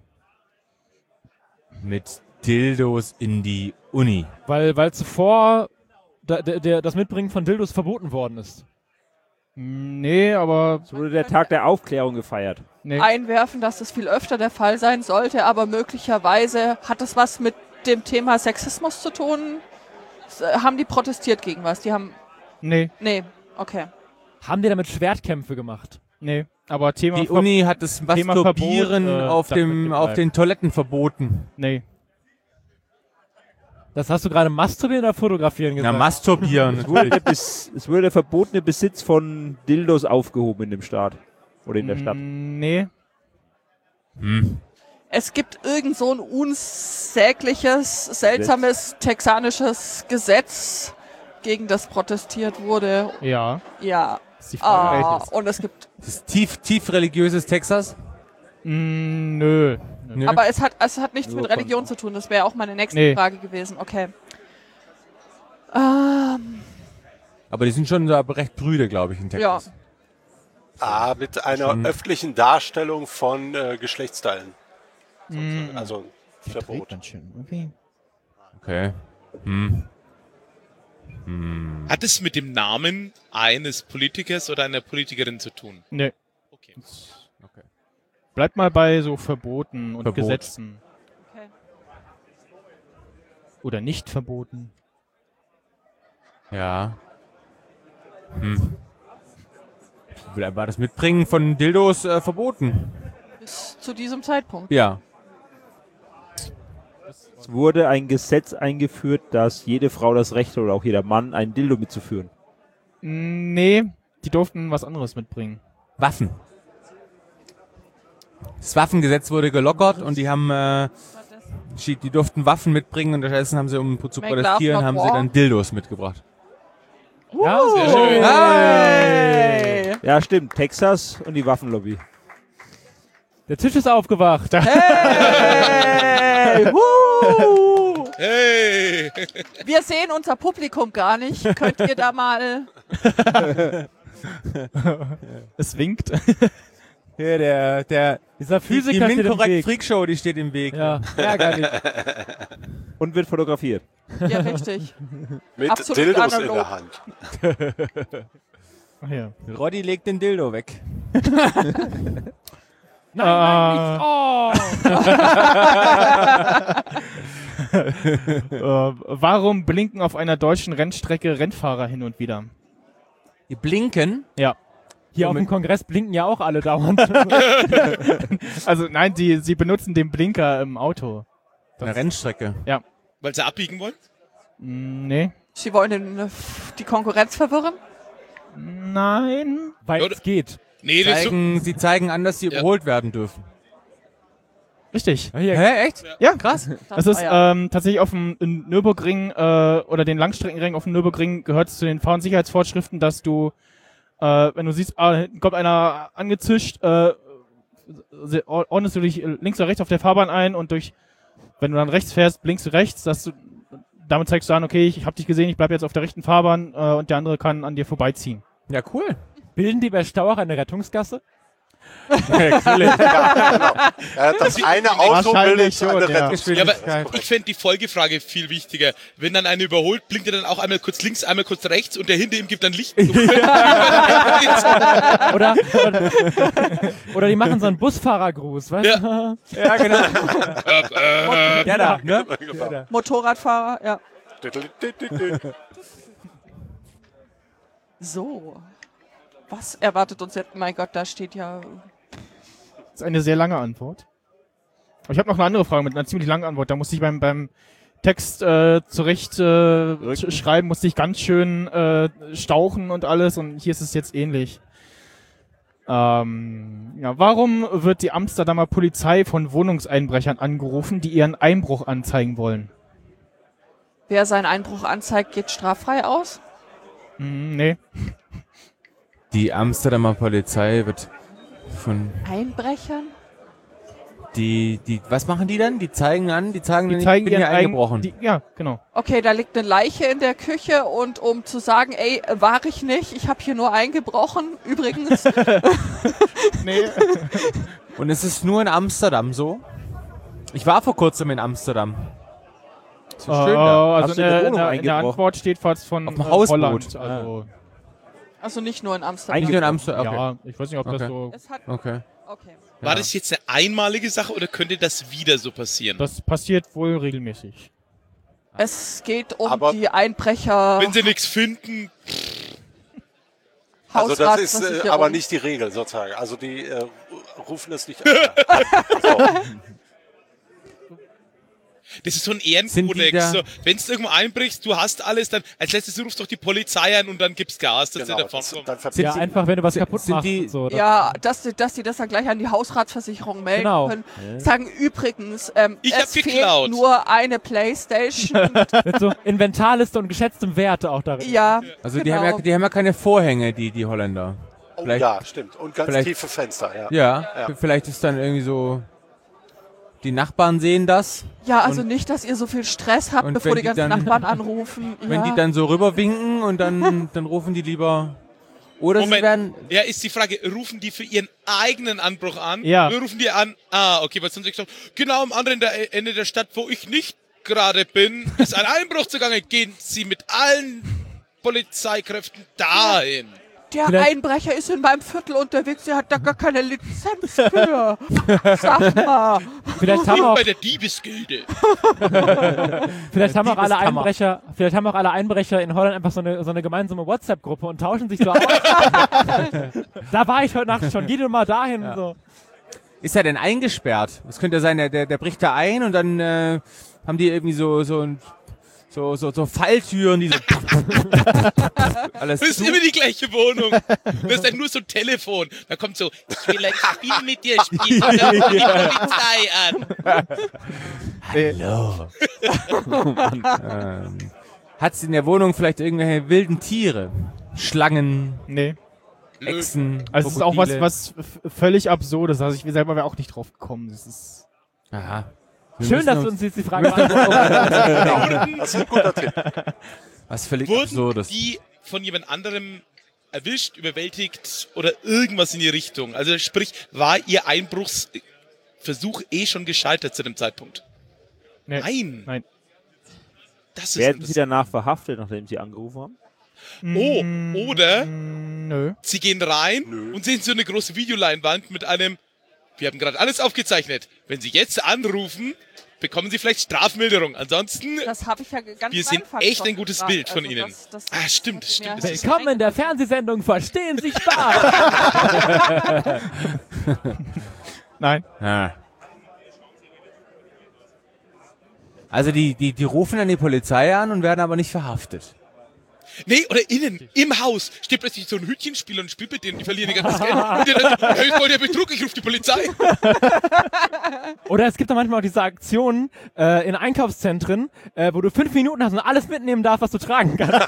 Mit Dildos in die Uni. Weil zuvor das Mitbringen von Dildos verboten worden ist. Nee, aber Es wurde der Tag der Aufklärung gefeiert. nee. Einwerfen, dass das viel öfter der Fall sein sollte, aber möglicherweise hat das was mit dem Thema Sexismus zu tun. Haben die protestiert gegen was? Die haben. Nee, Okay. Haben die damit Schwertkämpfe gemacht? nee. Aber Thema Die Uni hat das Thema Masturbieren Verbot, auf das wird auf bleiben. den Toiletten verboten. Nee. Das hast du gerade masturbieren oder fotografieren Na, gesagt? masturbieren. Es wurde der verbotene Besitz von Dildos aufgehoben in dem Staat. Oder in der Stadt. Nee. Es gibt irgend so ein unsägliches, seltsames texanisches Gesetz, gegen das protestiert wurde. Ja. Ja. Ist die Frage, welches? Und es gibt. Das ist tief religiöses Texas. Nö. Nö. Aber es hat nichts Nur mit Religion zu tun. Das wäre auch meine nächste Nee. Frage gewesen. Okay. Aber die sind schon so recht brüde, glaube ich, in Ja. Texas. Mit einer Schon. öffentlichen Darstellung von Geschlechtsteilen. Also Verbot. Ganz schön. Okay. Okay. Hat es mit dem Namen eines Politikers oder einer Politikerin zu tun? Nee. Okay. Bleibt mal bei so Verboten und Verbot. Gesetzen. Okay. Oder nicht verboten. Ja. War das Mitbringen von Dildos verboten? Bis zu diesem Zeitpunkt. Ja. Es wurde ein Gesetz eingeführt, dass jede Frau das Recht hat oder auch jeder Mann ein Dildo mitzuführen. Nee, die durften was anderes mitbringen. Waffen. Das Waffengesetz wurde gelockert und die haben, die durften Waffen mitbringen und stattdessen haben sie, um zu Make love, protestieren, not haben sie war. dann Dildos mitgebracht. Ja, Sehr schön. Hey! Ja, stimmt. Texas und die Waffenlobby. der Tisch ist aufgewacht. Hey! Woo! Hey! Wir sehen unser Publikum gar nicht. Könnt ihr da mal. Es winkt. Hier, Dieser die Physiker steht im Minkorrekt Weg. Freakshow, die steht im Weg. Ja, ärgerlich. Und wird fotografiert. Ja, richtig. Mit Absolut Dildos analog. in der Hand. Ach ja. Roddy legt den Dildo weg. Nein, oh! Warum blinken auf einer deutschen Rennstrecke Rennfahrer hin und wieder? Die blinken. Ja. Hier auf dem Kongress blinken ja auch alle dauernd. Also nein, sie benutzen den Blinker im Auto. Eine Rennstrecke. Weil sie abbiegen wollen? Nee. Sie wollen die Konkurrenz verwirren? Nein. Weil Oder- es geht. Nee, das ist so, Sie zeigen an, dass sie Ja. überholt werden dürfen. Richtig. Hier, Hä, echt? Ja, krass. Das ist war tatsächlich auf dem Nürburgring oder den Langstreckenring auf dem Nürburgring gehört es zu den Fahr- und Sicherheitsvorschriften, dass du, wenn du siehst, hinten kommt einer angezischt, ordnest du dich links oder rechts auf der Fahrbahn ein und wenn du dann rechts fährst, blinkst du rechts, damit zeigst du an, okay, ich habe dich gesehen, ich bleib jetzt auf der rechten Fahrbahn und der andere kann an dir vorbeiziehen. Ja, cool. Bilden die bei Stauach eine Rettungsgasse? Ja, genau. Das eine Auto Wahrscheinlich bildet eine schon, ja. Rettung. Ja, aber ich fände die Folgefrage viel wichtiger. Wenn dann einer überholt, blinkt er dann auch einmal kurz links, einmal kurz rechts und der hinter ihm gibt dann Licht. Oder die machen so einen Busfahrergruß, weißt du? Ja, genau. Ja, da, ne? Motorradfahrer, ja. So. Was erwartet uns jetzt? Mein Gott, da steht ja... Das ist eine sehr lange Antwort. Aber ich habe noch eine andere Frage mit einer ziemlich langen Antwort. Da musste ich beim Text zurecht schreiben, musste ich ganz schön stauchen und alles. Und hier ist es jetzt ähnlich. Ja, warum wird die Amsterdamer Polizei von Wohnungseinbrechern angerufen, die ihren Einbruch anzeigen wollen? Wer seinen Einbruch anzeigt, geht straffrei aus? Nee. Die Amsterdamer Polizei wird von Einbrechern? was machen die dann? Die zeigen an, die zeigen Die dann, zeigen ich bin ihren hier eingebrochen. Ja, genau. Okay, da liegt eine Leiche in der Küche und um zu sagen, ey, war ich nicht, ich habe hier nur eingebrochen, übrigens. Nee. Und es ist nur in Amsterdam so? Ich war vor kurzem in Amsterdam. So schön da. Also Hast du in der Wohnung in der eingebrochen? Antwort steht fast von Auf dem Hausboot. Holland. Also, Also nicht nur in Amsterdam. Eigentlich nur in Amsterdam. Okay. ja, ich weiß nicht, ob das Okay. so... Es hat, Okay. okay. War das jetzt eine einmalige Sache oder könnte das wieder so passieren? Das passiert wohl regelmäßig. Es geht um Aber- die Einbrecher. Wenn sie nichts finden, Also das ist Hausratsversicherung. aber nicht die Regel sozusagen. Also die rufen es nicht an. So. das ist so ein Sind die Ehrenkodex. da- So, wenn du irgendwo einbrichst, du hast alles, dann als letztes rufst doch die Polizei an und dann gibst Gas, dass Genau, sie davon das, kommen. dann Ja, verbindet einfach, wenn du was kaputt sind machst. die- und so. Ja, dass die das dann gleich an die Hausratsversicherung melden Genau. können. Sagen übrigens, Ich hab es fehlt geklaut. nur eine Playstation. Mit so Inventarliste und geschätztem Werte auch darin. Ja, Also genau. die haben ja keine Vorhänge, die Holländer. Oh, Vielleicht- ja, stimmt. Und ganz vielleicht- tiefe Fenster, ja. Ja, vielleicht ist dann irgendwie so, die Nachbarn sehen das. Ja, also Und- nicht, dass ihr so viel Stress habt, und bevor wenn die die ganzen dann- Nachbarn anrufen. Wenn ja. die dann so rüberwinken und dann rufen die lieber, oder sie werden, Moment, ja, ist die Frage, rufen die für ihren eigenen Anbruch an? Ja. Oder rufen die an, okay, was sonst gesagt, genau am anderen Ende der Stadt, wo ich nicht gerade bin, ist ein Einbruch zugange, gehen Sie mit allen Polizeikräften dahin. Der Vielleicht- Einbrecher ist in meinem Viertel unterwegs, der hat da gar keine Lizenz für. Sag mal. Vielleicht haben Bin auch, bei der Diebesgilde. vielleicht haben auch alle Diebeskammer. Einbrecher, vielleicht haben auch alle Einbrecher in Holland einfach so eine gemeinsame WhatsApp-Gruppe und tauschen sich so aus. Da war ich heute Nacht schon, geh doch mal dahin. Ja. So. ist er denn eingesperrt? Das könnte ja sein, der bricht da ein und dann haben die irgendwie so Falltüren, die so alles Das ist zu. immer die gleiche Wohnung. Das ist dann nur so ein Telefon. Da kommt so, ich will ein Spiel mit dir spielen. Und dann ruft die Polizei an. Hat sie in der Wohnung vielleicht irgendwelche wilden Tiere? Schlangen, Nee. Echsen, Also es ist auch Krokodile? was völlig Absurdes. Also ich selber wäre auch nicht drauf gekommen. Das ist Aha. Wir Schön, müssen dass du uns jetzt die Frage beantwortest. Das ist ein guter Tipp. Was völlig Wurden Absurdes. die von jemand anderem erwischt, überwältigt oder irgendwas in die Richtung? Also sprich, war ihr Einbruchsversuch schon gescheitert zu dem Zeitpunkt? Nee. Nein. Das ist Werden sie interessant. danach verhaftet, nachdem sie angerufen haben? Oder Nö. sie gehen rein und sehen so eine große Videoleinwand mit einem, wir haben gerade alles aufgezeichnet. Wenn sie jetzt anrufen, bekommen sie vielleicht Strafmilderung. Ansonsten, Das habe ich ja ganz wir am sind Anfang echt schon ein gutes gesagt. Bild von Also Ihnen. das Stimmt. hat mir- Das ist Willkommen in der Fernsehsendung Verstehen Sie Spaß. Nein. Ah. Also die rufen dann die Polizei an und werden aber nicht verhaftet. Nee, oder innen, im Haus, steht plötzlich so ein Hütchenspieler und spielt mit denen, die verlieren ihr ganzes Geld. Und die dann, hey, ich wollte ja Betrug, ich rufe die Polizei. Oder es gibt da manchmal auch diese Aktionen in Einkaufszentren, wo du 5 Minuten hast und alles mitnehmen darfst, was du tragen kannst.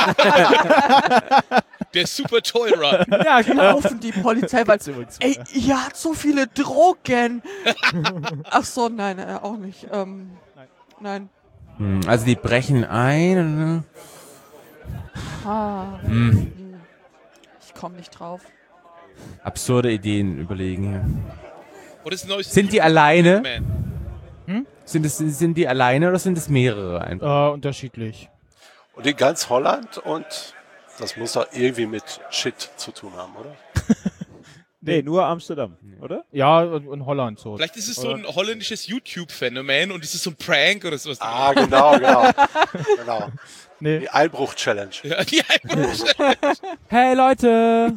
Der Super Toy Run. Ja, genau. Rufen die Polizei, weil, ey, ihr habt so viele Drogen. Ach so, nein, auch nicht. Nein. Also die brechen ein. Ah. komme nicht drauf. Absurde Ideen überlegen hier. Oder ist ein neues Sind die alleine? Man. Sind die alleine oder sind es mehrere einfach? Unterschiedlich. Und in ganz Holland und das muss doch irgendwie mit Shit zu tun haben, oder? Nee, nur Amsterdam, oder? Ja, in Holland so. Vielleicht ist es so ein holländisches YouTube-Phänomen und ist es so ein Prank oder sowas. Ah, genau. Genau. Nee. Die Einbruch-Challenge. Ja, die Einbruch. Hey Leute!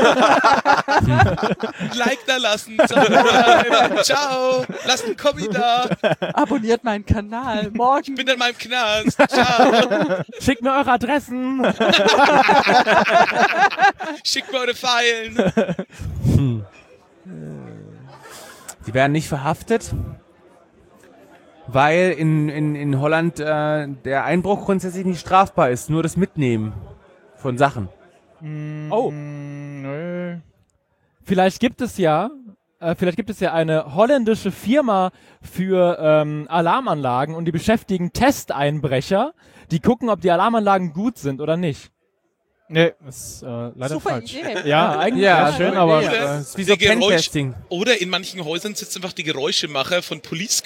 Like da lassen. Subscribe. Ciao. Lasst einen Kommi da. Abonniert meinen Kanal. Morgen. Ich bin in meinem Knast. Ciao. Schickt mir eure Adressen! Schickt mir eure Pfeilen. Die werden nicht verhaftet, weil in Holland der Einbruch grundsätzlich nicht strafbar ist, nur das Mitnehmen von Sachen. Oh, Nö. vielleicht gibt es ja eine holländische Firma für Alarmanlagen und die beschäftigen Testeinbrecher, die gucken, ob die Alarmanlagen gut sind oder nicht. Nee, ist leider Super falsch. Idee. Ja, eigentlich Ja, schön, aber Oder ist wie so die Geräusch- Pentesting. Oder in manchen Häusern sitzt einfach die Geräuschemacher von Police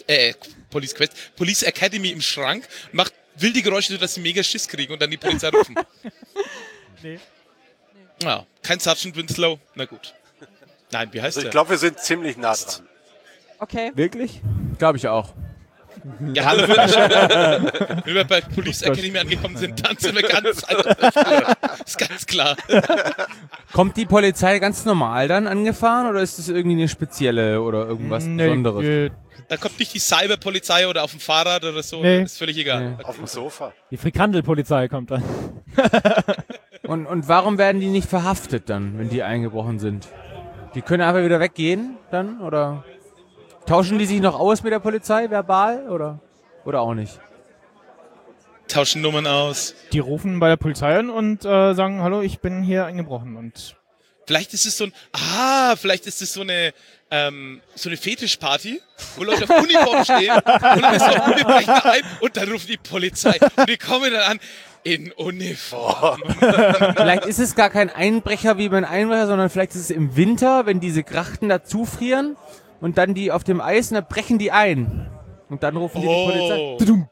Academy im Schrank, macht wilde Geräusche, sodass sie mega Schiss kriegen und dann die Polizei rufen. Nee. Ja, kein Sergeant Winslow, na gut. Nein, wie heißt Also ich der? glaube, wir sind ziemlich nah dran. Okay. Wirklich? Glaube ich auch. Ja, hallo, wenn wir bei Police Academy angekommen sind, dann sind wir ganz ist ganz klar. Kommt die Polizei ganz normal dann angefahren oder ist das irgendwie eine spezielle oder irgendwas Besonderes? Da kommt nicht die Cyberpolizei oder auf dem Fahrrad oder so, Nee. ist völlig egal. Auf dem Sofa. Die Frikandelpolizei kommt dann. Und warum werden die nicht verhaftet dann, wenn die eingebrochen sind? Die können einfach wieder weggehen dann oder tauschen die sich noch aus mit der Polizei verbal oder auch nicht? Tauschen Nummern aus. Die rufen bei der Polizei an und sagen, hallo, ich bin hier eingebrochen. Und Vielleicht ist es so eine Fetischparty, wo Leute auf Uniform stehen und dann ist auf Uniform ein und dann ruft die Polizei und die kommen dann an in Uniform. Vielleicht ist es gar kein Einbrecher wie beim Einbrecher, sondern vielleicht ist es im Winter, wenn diese Grachten da zufrieren und dann die auf dem Eis, und dann brechen die ein. Und dann rufen die Polizei.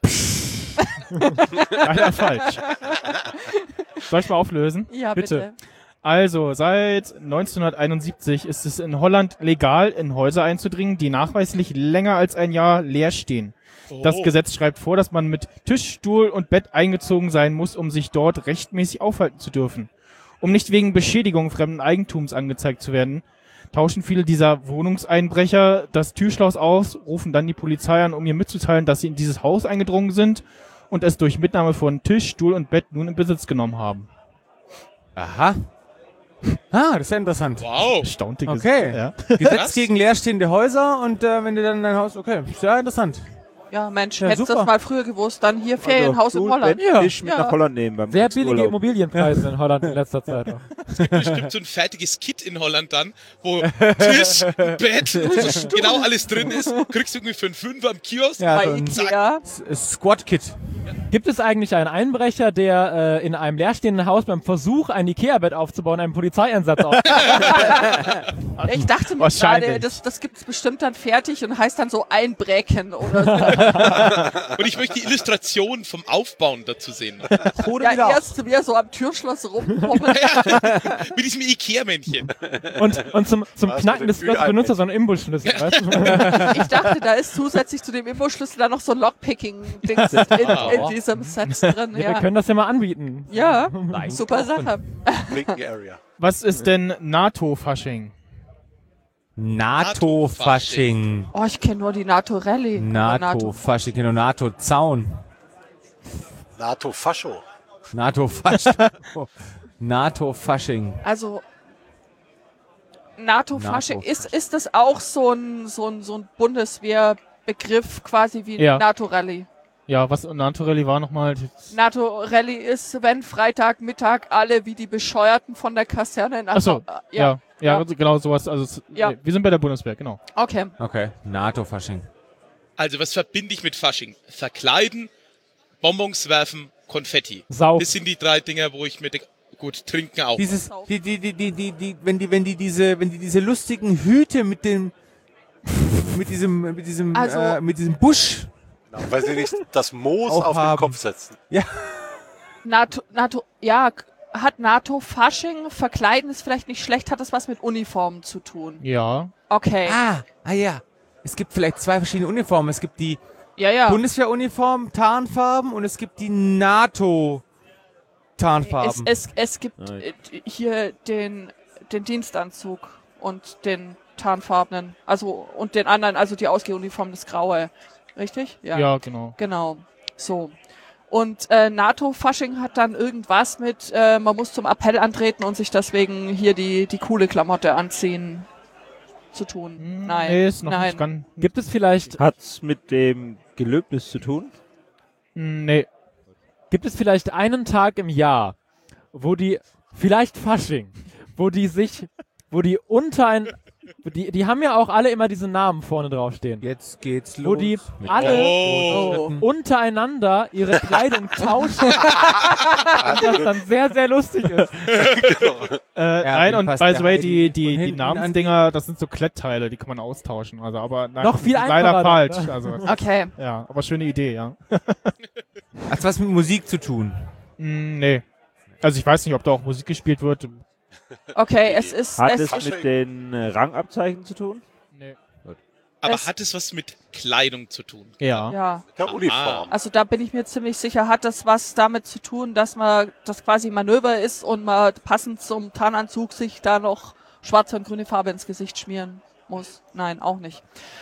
leider falsch. Soll ich mal auflösen? Ja, bitte. Also, seit 1971 ist es in Holland legal, in Häuser einzudringen, die nachweislich länger als ein Jahr leer stehen. Das Gesetz schreibt vor, dass man mit Tisch, Stuhl und Bett eingezogen sein muss, um sich dort rechtmäßig aufhalten zu dürfen. Um nicht wegen Beschädigung fremden Eigentums angezeigt zu werden, tauschen viele dieser Wohnungseinbrecher das Türschloss aus, rufen dann die Polizei an, um ihr mitzuteilen, dass sie in dieses Haus eingedrungen sind und es durch Mitnahme von Tisch, Stuhl und Bett nun in Besitz genommen haben. Aha. Ah, das ist ja interessant. Wow. Erstaunte Okay. Ja. Gesetz Was? gegen leerstehende Häuser und wenn du dann dein Haus... Okay, sehr interessant. Ja, Mensch, Ja, hättest du super. das mal früher gewusst, dann hier Ferienhaus in Holland. Ja. Ich mit nach Holland nehmen beim Sehr billige Urlaub. Immobilienpreise in Holland in letzter Zeit auch. Bestimmt so ein fertiges Kit in Holland dann, wo Tisch, Bett, so genau alles drin ist. Kriegst du irgendwie für einen Fünfer am Kiosk. Ja, Bei so ein Ikea. Squad-Kit. Gibt es eigentlich einen Einbrecher, der in einem leerstehenden Haus beim Versuch, ein Ikea-Bett aufzubauen, einen Polizeieinsatz Ich dachte mir Wahrscheinlich. gerade, das gibt's bestimmt dann fertig und heißt dann so einbrechen oder so. Und ich möchte die Illustration vom Aufbauen dazu sehen. Ja, erst wie er so am Türschloss rumkommen. Mit diesem Ikea-Männchen. und zum Was Knacken für des ein Ü-Ei. benutzt er so einen Imbusschlüssel, weißt du? Ich dachte, da ist zusätzlich zu dem Imbusschlüssel dann noch so ein Lockpicking-Dings in diesem Set drin. Wir Ja, können das ja mal anbieten. ja. Super Sache. Blinken Area. Was ist denn NATO-Fasching? NATO-Fasching. Oh, ich kenne nur die NATO-Rallye. NATO-Fasching, genau, NATO-Zaun. NATO-Fascho. NATO-Fasching. NATO-Fasching. Also NATO-Fasching, ist das auch so ein Bundeswehrbegriff quasi wie Ja. NATO-Rallye? Ja, was NATO-Rallye war nochmal? NATO-Rallye ist, wenn Freitagmittag alle wie die Bescheuerten von der Kaserne nach Achso, ja, Ja. genau sowas. Also Ja. wir sind bei der Bundeswehr, genau. Okay. Okay, NATO-Fasching. Also, was verbinde ich mit Fasching? Verkleiden, Bonbons werfen, Konfetti. Sau. Das sind die drei Dinger, wo ich mir denke, Gut, trinken auch. Wenn die diese lustigen Hüte mit diesem Busch Weil sie nicht das Moos auf den aufhaben. Kopf setzen. Hat NATO-Fasching, verkleiden ist vielleicht nicht schlecht, hat das was mit Uniformen zu tun? Ja. Okay. Ja. Es gibt vielleicht zwei verschiedene Uniformen. Es gibt die Ja. Bundeswehruniform, Tarnfarben, und es gibt die NATO-Tarnfarben. Es gibt hier den Dienstanzug und den tarnfarbenen, also und den anderen, also die Ausgehuniform, das Graue. Richtig? Ja, genau. Genau. So. Und NATO-Fasching hat dann irgendwas mit, man muss zum Appell antreten und sich deswegen hier die coole Klamotte anziehen zu tun. Nein. Nee, ist noch Nein. nicht ganz. Gibt es vielleicht, Hat's mit dem Gelöbnis zu tun? Nee. gibt es vielleicht einen Tag im Jahr, wo die, vielleicht Fasching, wo die haben ja auch alle immer diese Namen vorne draufstehen. Jetzt geht's los. Wo die mit alle Oh. untereinander ihre Kleidung tauschen. Und das dann sehr, sehr lustig ist. Nein, und passt by der the way, Heidi die von hinten Namensdinger, das sind so Klettteile, die kann man austauschen. Also, aber nein, Noch viel das ist leider einfacher falsch. dann, Also, Okay. ja, aber schöne Idee, ja. Hat's was mit Musik zu tun? Nee. Also ich weiß nicht, ob da auch Musik gespielt wird. Okay, es ist. Hat es es ist mit den Rangabzeichen zu tun? Nee. Aber es- hat es was mit Kleidung zu tun? Ja. ja. Der Uniform. Also da bin ich mir ziemlich sicher, hat das was damit zu tun, dass man das quasi Manöver ist und man passend zum Tarnanzug sich da noch schwarze und grüne Farbe ins Gesicht schmieren muss. Nein, auch nicht.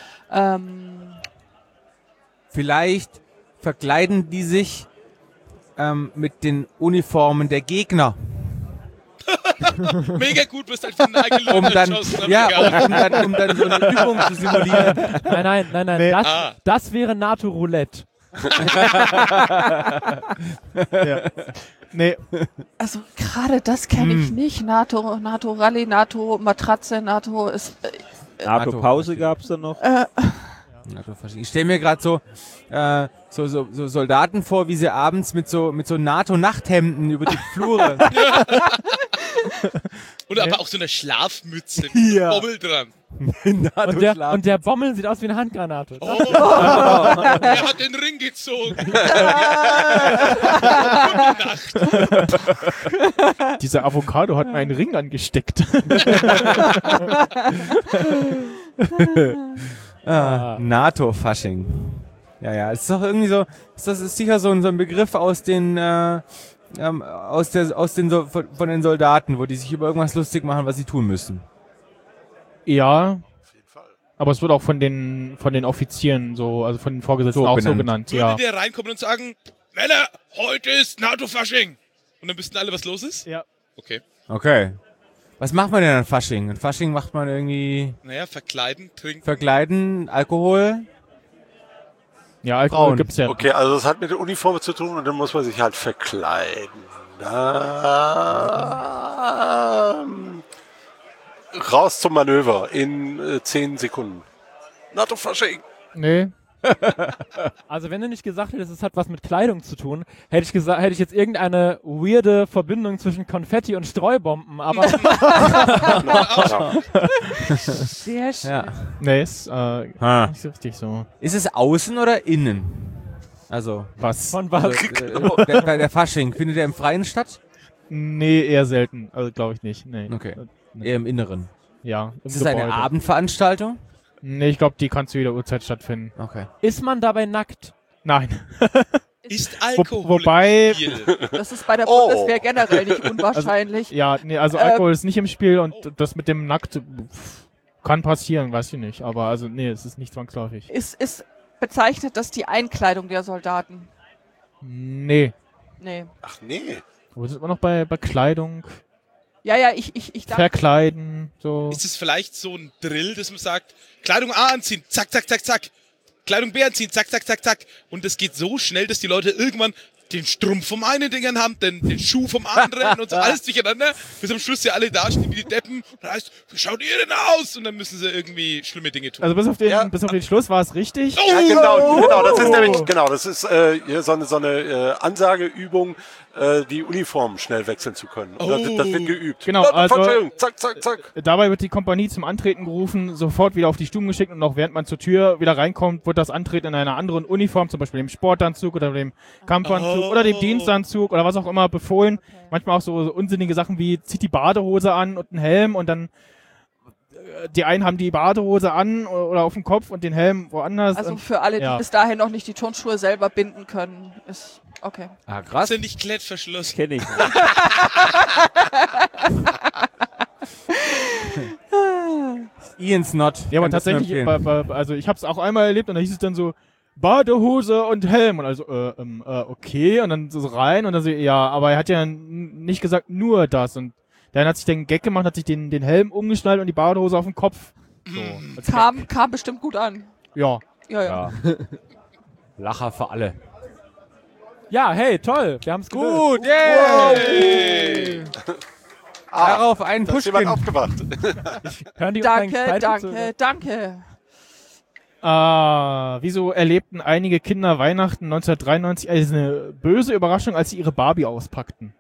Vielleicht verkleiden die sich mit den Uniformen der Gegner. Mega gut, bist einfach nagelöst. Um dann so eine Übung zu simulieren. Nein. Nee. Das wäre NATO-Roulette. Ja. Nee. Also gerade das kenne ich nicht. NATO Rallye, NATO Matratze, NATO ist. NATO-Pause gab's dann noch? Ich stelle mir gerade so Soldaten vor, wie sie abends mit so NATO-Nachthemden über die Flure. Und aber auch so eine Schlafmütze mit Ja. einem Bommel dran. Und der Bommel sieht aus wie eine Handgranate. Oh, er hat den Ring gezogen. Gute Nacht. Dieser Avocado hat mir einen Ring angesteckt. NATO-Fasching. Ja, es ist doch irgendwie so, das ist sicher so ein Begriff aus den von den Soldaten, wo die sich über irgendwas lustig machen, was sie tun müssen. Ja. Aber es wird auch von den Offizieren so, also von den Vorgesetzten So auch benannt. so genannt, Würde ja. der reinkommen und sagen, Männer, heute ist NATO-Fasching. Und dann wüssten alle, was los ist? Ja. Okay. Okay. Was macht man denn an Fasching? An Fasching macht man irgendwie Naja, verkleiden, trinken. Verkleiden, Alkohol. Ja, Alkohol Frauen. gibt's ja. Okay, also das hat mit der Uniform zu tun und dann muss man sich halt verkleiden. Raus zum Manöver in 10 Sekunden. NATO-Fasching. Nee. Also wenn du nicht gesagt hättest, es hat was mit Kleidung zu tun, hätte ich jetzt irgendeine weirde Verbindung zwischen Konfetti und Streubomben, aber Sehr schön. Ja. Nee, ist nicht so richtig so. Ist es außen oder innen? Also, Was? von was? der Fasching, findet der im Freien statt? Nee, eher selten. Also glaube ich nicht. Nee. Okay. Nee. Eher im Inneren. Ja. Im Ist es eine Gebäude. Abendveranstaltung? Nee, ich glaube, die kann zu jeder Uhrzeit stattfinden. Okay. Ist man dabei nackt? Nein. Ist Alkohol wobei- im Spiel? Das ist bei der Oh. Bundeswehr generell nicht unwahrscheinlich. Ja, nee, also Alkohol ist nicht im Spiel und das mit dem Nackt kann passieren, weiß ich nicht. Aber also, nee, es ist nicht zwangsläufig. Ist bezeichnet das die Einkleidung der Soldaten? Nee. Nee. Ach nee. Wo sind wir noch bei Kleidung? Ja, ich dachte, Verkleiden, so. Ist es vielleicht so ein Drill, dass man sagt, Kleidung A anziehen, zack, zack, zack, zack. Kleidung B anziehen, zack, zack, zack, zack. Und es geht so schnell, dass die Leute irgendwann den Strumpf vom einen Ding in Hand, den Schuh vom anderen und so alles durcheinander, bis am Schluss ja alle dastehen wie die Deppen. Und dann heißt, wie schaut ihr denn aus? Und dann müssen sie irgendwie schlimme Dinge tun. Also bis auf den Schluss war es richtig. Ja, genau, das ist nämlich, das ist hier so eine Ansageübung. die Uniform schnell wechseln zu können. Das wird geübt. Genau, also zack, zack, zack. dabei wird die Kompanie zum Antreten gerufen, sofort wieder auf die Stuben geschickt und auch während man zur Tür wieder reinkommt, wird das Antreten in einer anderen Uniform, zum Beispiel dem Sportanzug oder dem Kampfanzug oder dem Dienstanzug oder was auch immer befohlen. Manchmal auch so unsinnige Sachen wie zieht die Badehose an und einen Helm und dann die einen haben die Badehose an oder auf dem Kopf und den Helm woanders. Also und, für alle, die ja. bis dahin noch nicht die Turnschuhe selber binden können, ist okay. Ah, Hast krass. du nicht Klettverschluss? Kenne ich. Ian's Not. Ja, aber Kann das nur tatsächlich, empfehlen. also ich habe es auch einmal erlebt und da hieß es dann so, Badehose und Helm. Und also, okay. Und dann so rein und dann so, ja, aber er hat ja nicht gesagt nur das. Und dann hat sich den Gag gemacht, hat sich den Helm umgeschnallt und die Badehose auf den Kopf. So. als Gag. Kam bestimmt gut an. Ja. Ja. Ja. Lacher für alle. Ja, hey, toll. Wir haben's Gut, yay! Darauf einen Da ist jemand Pushkin. aufgewacht. Hören die uns eigentlich Danke, zeitlich danke, danke. Wieso erlebten einige Kinder Weihnachten 1993 als eine böse Überraschung, als sie ihre Barbie auspackten?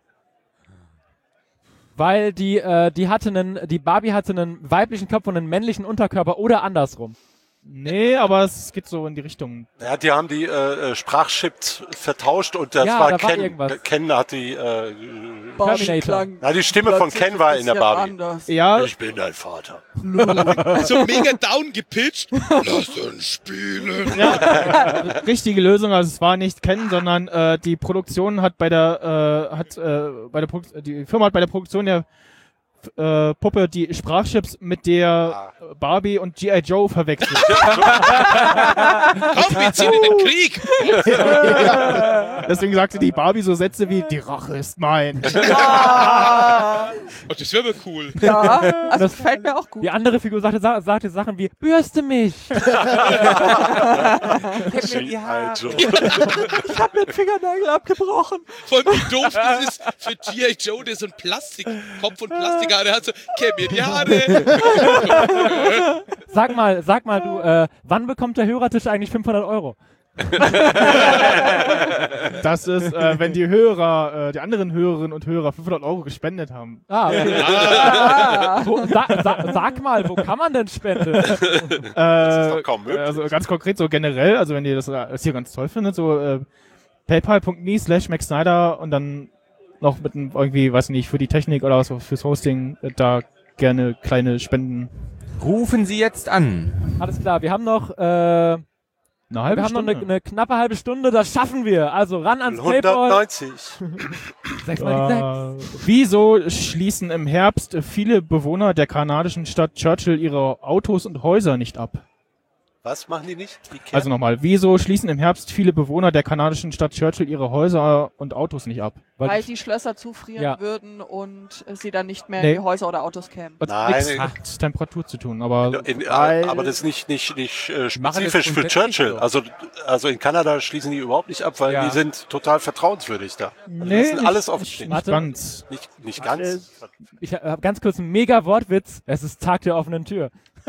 Weil die Barbie hatte einen weiblichen Kopf und einen männlichen Unterkörper oder andersrum. Nee, aber es geht so in die Richtung. Ja, die haben die Sprachchips vertauscht und das Ja, war da war Ken. irgendwas. Ken hat die Terminator. na, die Stimme von Ken war in der Barbie. Anders. Ja, Ich bin dein Vater. So mega down gepitcht. Lass uns spielen. richtige Lösung, also es war nicht Ken, sondern die Produktion hat die Firma hat bei der Produktion der Puppe die Sprachchips mit der Barbie und G.I. Joe verwechselt. Komm, wir ziehen in den Krieg. Deswegen sagte die Barbie so Sätze wie, die Rache ist mein. Oh, das wäre aber cool. Ja, also gefällt mir auch gut. Die andere Figur sagte Sachen wie, bürste mich. Also. Ich hab mir den Fingernagel abgebrochen. Vor allem, wie doof das ist für G.I. Joe, der so ein Kopf und Plastik hat. Der hat so, kämm mir die Haare. Sag mal, du, wann bekommt der Hörertisch eigentlich 500 €? Das ist, wenn die Hörer, die anderen Hörerinnen und Hörer 500 € gespendet haben. Ah, okay. Sag mal, wo kann man denn spenden? Das ist doch kaum möglich. Also ganz konkret so generell, also wenn ihr das hier ganz toll findet, so paypal.me/MaxSnyder und dann noch mit einem irgendwie, weiß nicht, für die Technik oder was fürs Hosting, da gerne kleine Spenden. Rufen Sie jetzt an. Alles klar, wir haben noch eine knappe halbe Stunde, das schaffen wir. Also ran ans Paypal. 190. 6 mal die 6. Wieso schließen im Herbst viele Bewohner der kanadischen Stadt Churchill ihre Autos und Häuser nicht ab? Was machen die nicht? Die Also nochmal, wieso schließen im Herbst viele Bewohner der kanadischen Stadt Churchill ihre Häuser und Autos nicht ab? Weil die Schlösser zufrieren Ja. würden und sie dann nicht mehr Nee. in die Häuser oder Autos kämen. Hat Nein. nichts mit Temperatur zu tun, aber aber das ist nicht spezifisch für grundsätzlich Churchill. so. Also in Kanada schließen die überhaupt nicht ab, weil Ja. die sind total vertrauenswürdig da. Also nee, das sind alles nicht offenstehen. Warte. ganz. Nicht ganz. Ich habe ganz kurz einen mega Wortwitz. Es ist Tag der offenen Tür.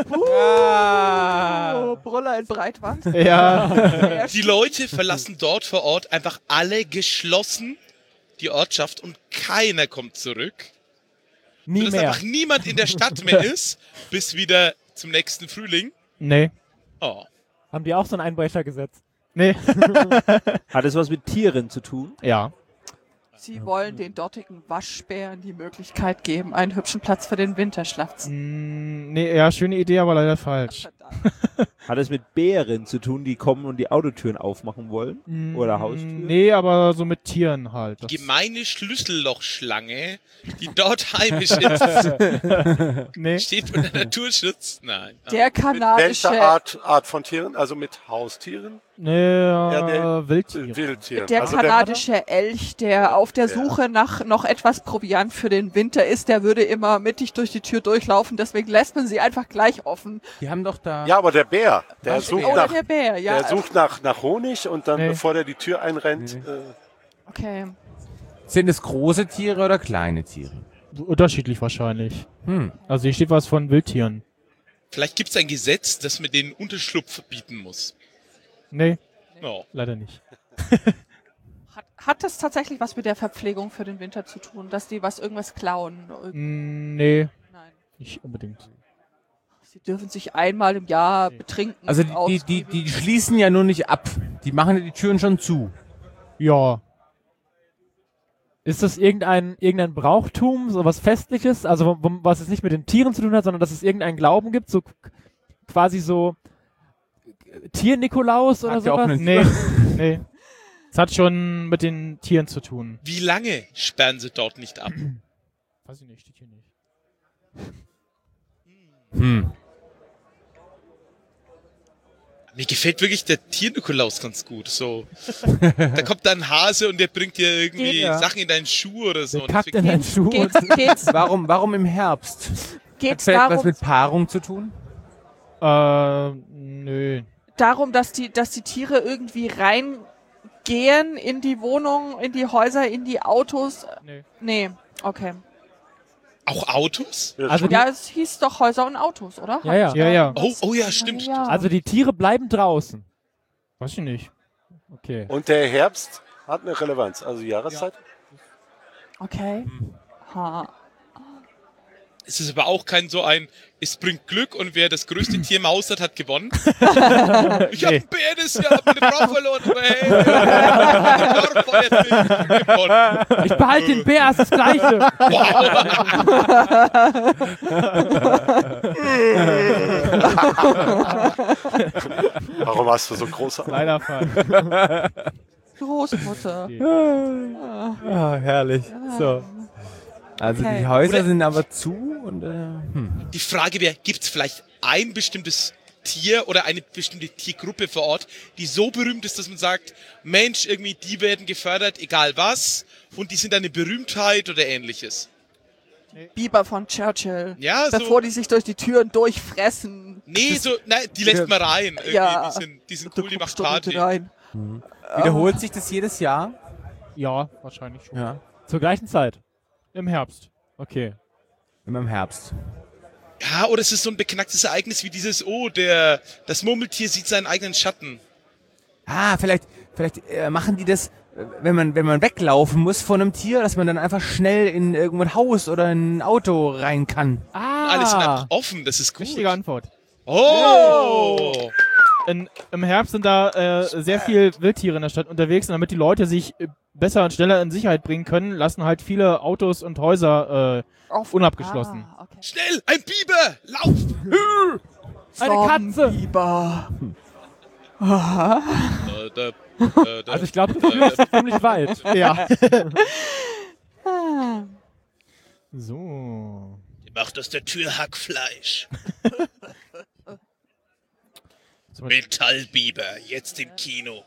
Oh, Brüller in Breitwand. Ja, Die Leute verlassen dort vor Ort einfach alle geschlossen die Ortschaft und keiner kommt zurück. Nie Dass mehr. einfach niemand in der Stadt mehr ist, bis wieder zum nächsten Frühling. nee, Oh. Haben die auch so ein Einbrechergesetz? nee, Hat es was mit Tieren zu tun? ja. Sie wollen den dortigen Waschbären die Möglichkeit geben, einen hübschen Platz für den Winterschlaf zu Nee, ja, schöne Idee, aber leider falsch. Hat es mit Bären zu tun, die kommen und die Autotüren aufmachen wollen? Oder Haustüren? Nee, aber so mit Tieren halt. Das- Gemeine Schlüssellochschlange, die dort heimisch ist, Nee. steht unter Naturschutz. Nein. Der kanadische, Welche Art von Tieren? Also mit Haustieren? Nee, der- Wildtiere. Wildtieren. der Also kanadische Elch, der auf der Suche nach noch etwas Proviant für den Winter ist, der würde immer mittig durch die Tür durchlaufen. Deswegen lässt man sie einfach gleich offen. Die haben doch da... Ja, aber der Bär, der sucht Oder nach, der Bär, ja. der sucht nach Honig und dann, Nee. bevor der die Tür einrennt, Okay. Sind es große Tiere oder kleine Tiere? Unterschiedlich wahrscheinlich. Also hier steht was von Wildtieren. Vielleicht gibt es ein Gesetz, das mir den Unterschlupf verbieten muss. Nee, Oh. leider nicht. Hat das tatsächlich was mit der Verpflegung für den Winter zu tun, dass die irgendwas klauen? Nee, Nein. nicht unbedingt. Sie dürfen sich einmal im Jahr betrinken. Also die schließen ja nur nicht ab. Die machen ja die Türen schon zu. Ja. Ist das irgendein Brauchtum, so was Festliches, also was es nicht mit den Tieren zu tun hat, sondern dass es irgendeinen Glauben gibt, so quasi so Tier-Nikolaus oder Hat der sowas? offenen Nee, nee. Es hat schon mit den Tieren zu tun. Wie lange sperren sie dort nicht ab? Weiß ich nicht, steht hier nicht. Mir gefällt wirklich der Tier-Nikolaus ganz gut. So. Da kommt dann ein Hase und der bringt dir irgendwie Ja. Sachen in deinen Schuh oder so. Der Und kackt deswegen- in deinen Schuh. Geht's Warum im Herbst? geht's Hat vielleicht was darum, mit Paarung zu tun? Nö. dass die Tiere irgendwie reingehen in die Wohnung, in die Häuser, in die Autos? Nee. Nee, okay. Auch Autos? Also Ja, es hieß doch Häuser und Autos, oder? Ja. Ja, ja. Oh ja, stimmt. Ja. Also die Tiere bleiben draußen. Weiß ich nicht. Okay. Und der Herbst hat eine Relevanz, also die Jahreszeit. Okay. Ha. Es ist aber auch kein so ein, es bringt Glück und wer das größte Tier im Haus hat, hat gewonnen. Ich habe ein Bär das Jahr, hab meine Frau verloren, aber hey, gewonnen. Ich behalte den Bär, ist das Gleiche. Warum hast du so große Augen? Leider Fall. Großmutter. Ah, herrlich. So. Also Okay. die Häuser Oder- sind aber zu und Die Frage wäre, gibt es vielleicht ein bestimmtes Tier oder eine bestimmte Tiergruppe vor Ort, die so berühmt ist, dass man sagt, Mensch, irgendwie, die werden gefördert, egal was, und die sind eine Berühmtheit oder ähnliches. Biber von Churchill. Ja, so. Bevor die sich durch die Türen durchfressen. Nee, so, nein, die lässt man rein. Irgendwie. Ja. Die sind Da cool, die guckst macht du mit Party. rein. wiederholt sich das jedes Jahr? Ja, wahrscheinlich schon. Ja. Zur gleichen Zeit. Im Herbst. Okay. Immer im Herbst. Ja, oder es ist so ein beknacktes Ereignis wie dieses, das Murmeltier sieht seinen eigenen Schatten. Ah, vielleicht machen die das, wenn man weglaufen muss von einem Tier, dass man dann einfach schnell in irgendein Haus oder in ein Auto rein kann. Alles sind einfach offen, das ist gut. Richtige Antwort. Oh! Im Herbst sind da sehr viel Wildtiere in der Stadt unterwegs und damit die Leute sich besser und schneller in Sicherheit bringen können, lassen halt viele Autos und Häuser unabgeschlossen. Ah, okay. Schnell, ein Biber! Lauf! Eine Katze! Biber. Also ich glaube, du führst es ziemlich weit. Ja. So. Die macht aus der Tür Hackfleisch. Metallbiber, jetzt im Kino.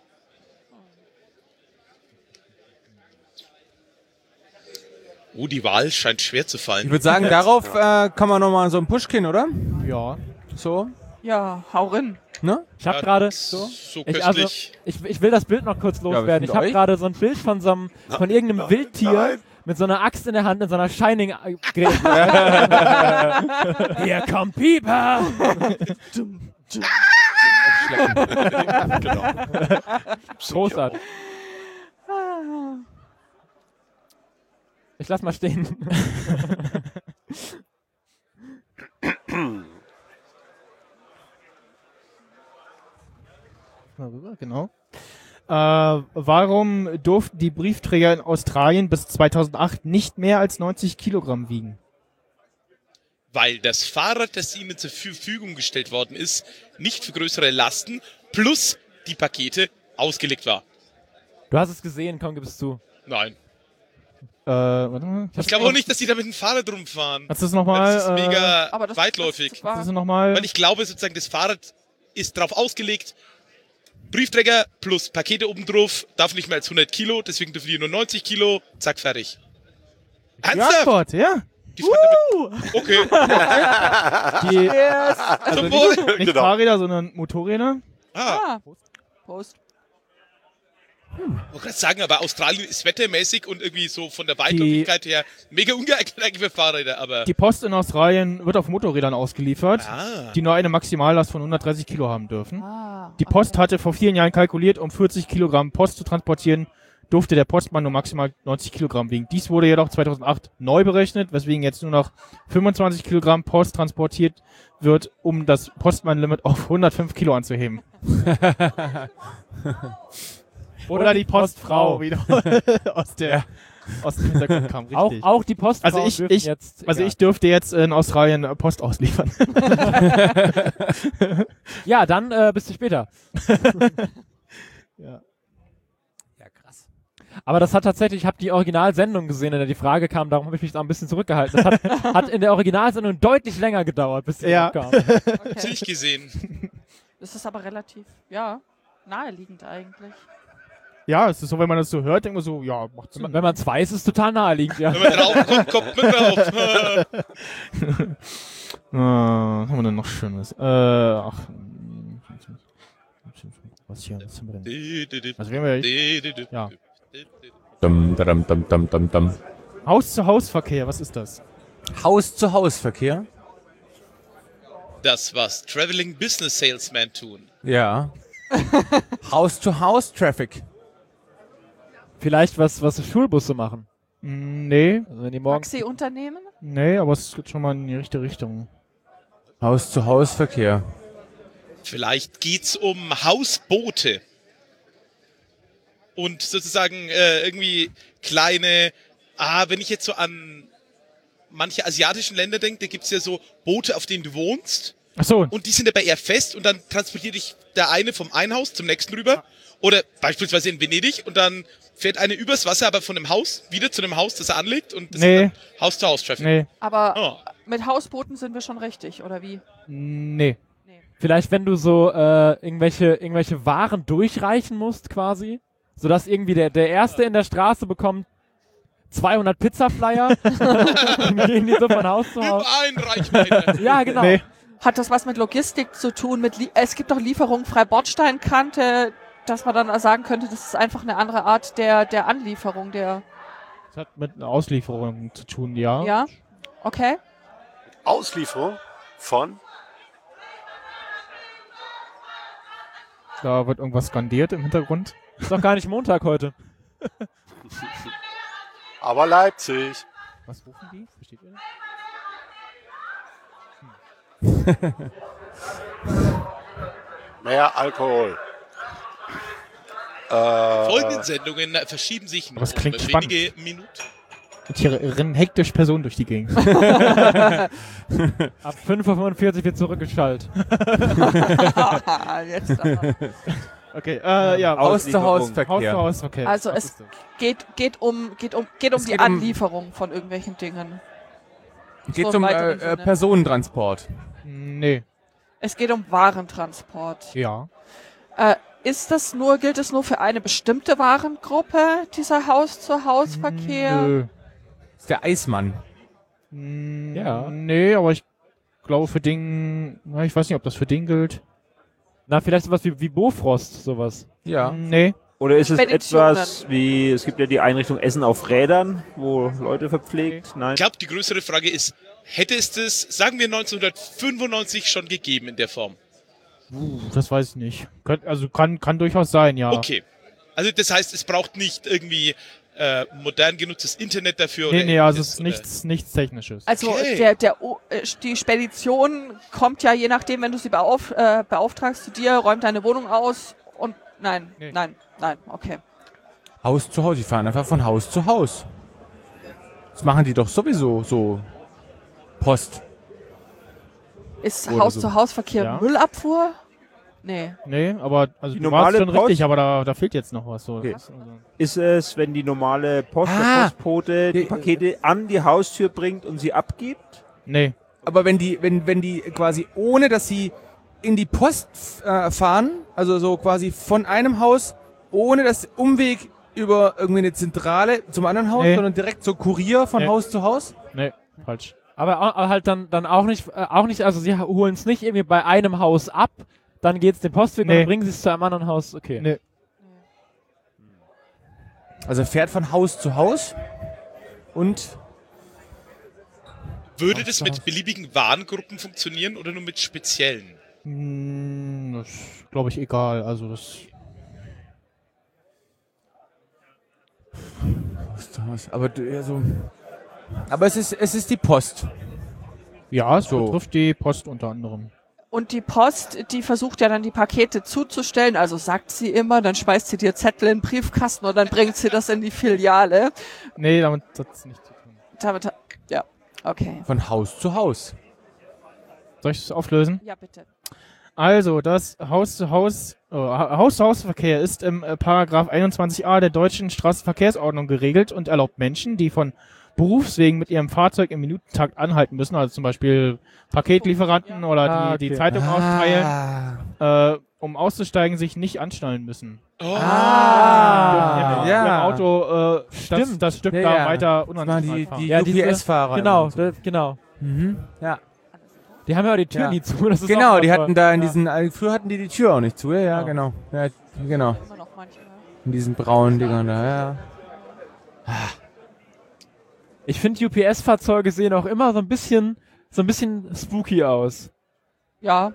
Die Wahl scheint schwer zu Ich fallen. würde sagen, darauf kann man nochmal so ein Pushkin, oder? Ja. So, Ja, hau rein. ne? Ich habe gerade So also, köstlich. ich will das Bild noch kurz loswerden. mit Ich habe euch? gerade so ein Bild von von irgendeinem Wildtier mit so einer Axt in der Hand in so einer Shining Hier kommt Pieper! Großartig. Ich lass mal stehen. Mal rüber, genau. Warum durften die Briefträger in Australien bis 2008 nicht mehr als 90 Kilogramm wiegen? Weil das Fahrrad, das ihnen zur Verfügung gestellt worden ist, nicht für größere Lasten plus die Pakete ausgelegt war. Du hast es gesehen, komm, gib es zu. Nein. Warte mal. Ich glaube auch nicht, dass die da mit dem Fahrrad rumfahren. Hast du das nochmal? Das ist mega Aber das weitläufig. Das war, Hast du nochmal? Weil ich glaube sozusagen, das Fahrrad ist darauf ausgelegt, Briefträger plus Pakete oben drauf, darf nicht mehr als 100 Kilo, deswegen dürfen die nur 90 Kilo, zack, fertig. Die Ernsthaft? Antwort, ja. Die fahren damit, okay, Die, zum nicht, Wohl. nicht Fahrräder, sondern Motorräder. Ah, Prost. ich wollte gerade sagen, aber Australien ist wettermäßig und irgendwie so von der Weitläufigkeit her mega ungeeignet eigentlich für Fahrräder, aber... Die Post in Australien wird auf Motorrädern ausgeliefert, Ah. die nur eine Maximallast von 130 Kilo haben dürfen. Ah, Die Post hatte vor vielen Jahren kalkuliert, um 40 Kilogramm Post zu transportieren, durfte der Postmann nur maximal 90 Kilogramm wiegen. Dies wurde jedoch 2008 neu berechnet, weswegen jetzt nur noch 25 Kilogramm Post transportiert wird, um das Postmann-Limit auf 105 Kilo anzuheben. Oder die Postfrau wieder aus dem Hintergrund kam, richtig. Auch die Postfrau Also ich dürfte jetzt in Australien Post ausliefern. Ja, dann bis später. Ja. Ja, krass. Aber das hat tatsächlich, ich habe die Originalsendung gesehen, in der die Frage kam, darum habe ich mich da ein bisschen zurückgehalten. Das hat in der Originalsendung deutlich länger gedauert, bis die Ja. kam. Hab ich gesehen. Das ist aber relativ, ja, naheliegend eigentlich. Ja, es ist so, wenn man das so hört, denkt man so, ja, macht Sinn. Wenn man es weiß, ist es total naheliegend, ja. Wenn man draufkommt, kommt man drauf. Was haben wir denn noch Schönes? Was hier? Was haben wir denn? Also wir haben ja Dum, dum, dum, dum, dum, dum. Haus-zu-Haus-Verkehr, was ist das? Haus-zu-Haus-Verkehr? Das, was Traveling Business Salesmen tun. Ja. House-to-House-Traffic. Vielleicht was Schulbusse machen. Nee, Also wenn die morgens Taxi-Unternehmen? nee, aber es geht schon mal in die richtige Richtung. Haus-zu-Haus-Verkehr. Vielleicht geht's um Hausboote. Und sozusagen irgendwie kleine, wenn ich jetzt so an manche asiatischen Länder denke, da gibt's ja so Boote, auf denen du wohnst. Ach so, Und die sind dabei eher fest und dann transportiert dich der eine vom einen Haus zum nächsten rüber. Oder beispielsweise in Venedig und dann fährt eine übers Wasser, aber von einem Haus wieder zu einem Haus, das er anlegt. Und das Nee. ist dann Haus-to-Haus-Traffic. nee, Aber Oh. mit Hausbooten sind wir schon richtig, oder wie? nee. vielleicht, wenn du so irgendwelche Waren durchreichen musst quasi, sodass irgendwie der Erste in der Straße bekommt 200 Pizzaflyer, dann gehen die so von Haus zu Haus. Über ein Reichweite. Ja, genau. Nee. Hat das was mit Logistik zu tun? Es gibt doch Lieferungen frei Bordsteinkante, dass man dann sagen könnte, das ist einfach eine andere Art der Anlieferung, Das hat mit einer Auslieferung zu tun, ja. ja? Okay. Auslieferung von Da wird irgendwas skandiert im Hintergrund. Ist doch gar nicht Montag heute. aber Leipzig. Was rufen die? Versteht ihr das? Mehr Alkohol. Folgenden Sendungen verschieben sich nur Aber es klingt um spannend. wenige Minuten. Und hier rennen hektisch Personen durch die Gegend. Ab 5:45 Uhr wird zurückgeschaltet. Jetzt aber. Okay, ja. Haus-zu-Haus-Verkehr. Haus-zu-Haus-Verkehr. Also Was es ist das? geht um Es die geht um- Anlieferung von irgendwelchen Dingen. Geht So zum im weiteren Sinne. Personentransport. Nee, Es geht um Warentransport. ja. Gilt es nur für eine bestimmte Warengruppe, dieser Haus-zu-Haus-Verkehr? Nö. Das ist der Eismann. Ja. Nee, aber ich glaube für Ding, na, ich weiß nicht, ob das für Ding gilt. Na, vielleicht sowas wie Bofrost, sowas. Ja. Nee. Oder ist es Speditionen. etwas wie, es gibt ja die Einrichtung Essen auf Rädern, wo Leute verpflegt? Nein. Ich glaube, die größere Frage ist, hätte es das, sagen wir 1995 schon gegeben in der Form? Das weiß ich nicht. Kann durchaus sein, ja. Okay. Also das heißt, es braucht nicht irgendwie modern genutztes Internet dafür Nee, oder nee, also es ist ähnliches, nichts Technisches. Also Okay. die Spedition kommt ja je nachdem, wenn du sie beauftragst zu dir, räumt deine Wohnung aus und nein, Nee. nein, okay. Haus zu Haus. Die fahren einfach von Haus zu Haus. Das machen die doch sowieso so. Post. Ist Oder Haus-zu-Haus-Verkehr Ja. Müllabfuhr? Nee. Nee, aber also Die du warst normale schon Post- richtig, aber da fehlt jetzt noch was. So. Okay. Das- also- Ist es, wenn die normale Post, der Ah. Postbote die Pakete an die Haustür bringt und sie abgibt? Nee. Aber wenn die quasi ohne, dass sie in die Post fahren, also so quasi von einem Haus, ohne das Umweg über irgendwie eine Zentrale zum anderen Haus, Nee. sondern direkt so Kurier von Nee. Haus zu Haus? Nee, falsch. Aber halt dann auch nicht, also sie holen es nicht irgendwie bei einem Haus ab, dann geht's den Postweg und Nee. dann bringen sie es zu einem anderen Haus. Okay. Nee. Also fährt von Haus zu Haus und Würde das mit beliebigen Warengruppen funktionieren oder nur mit speziellen? Das glaube ich egal. Also das. Aber aber es ist die Post. Ja, es So. betrifft die Post unter anderem. Und die Post, die versucht ja dann die Pakete zuzustellen, also sagt sie immer, dann schmeißt sie dir Zettel in den Briefkasten und dann bringt sie das in die Filiale. Nee, damit hat es nichts zu tun. Ja, okay. Von Haus zu Haus. Soll ich es auflösen? Ja, bitte. Also, das Haus-zu-Haus-Verkehr ist im Paragraph 21a der deutschen Straßenverkehrsordnung geregelt und erlaubt Menschen, die von Berufswegen mit ihrem Fahrzeug im Minutentakt anhalten müssen, also zum Beispiel Paketlieferanten oder die Zeitung austeilen, um auszusteigen, sich nicht anschnallen müssen. Oh. Im ja. Auto das Stück Ja, da ja. weiter Das waren unangeschnallt fahren. die Ja, diese- UPS-Fahrer. Genau, und so. genau. Ja. Die haben ja auch die Tür Ja. nie zu. Das ist Genau, auch die toll. hatten da in diesen, früher hatten die Tür auch nicht zu, ja, Genau. genau. Ja, genau. Immer noch manchmal. In diesen braunen Dingern da, ja. Ich finde, UPS-Fahrzeuge sehen auch immer so ein bisschen spooky aus. Ja,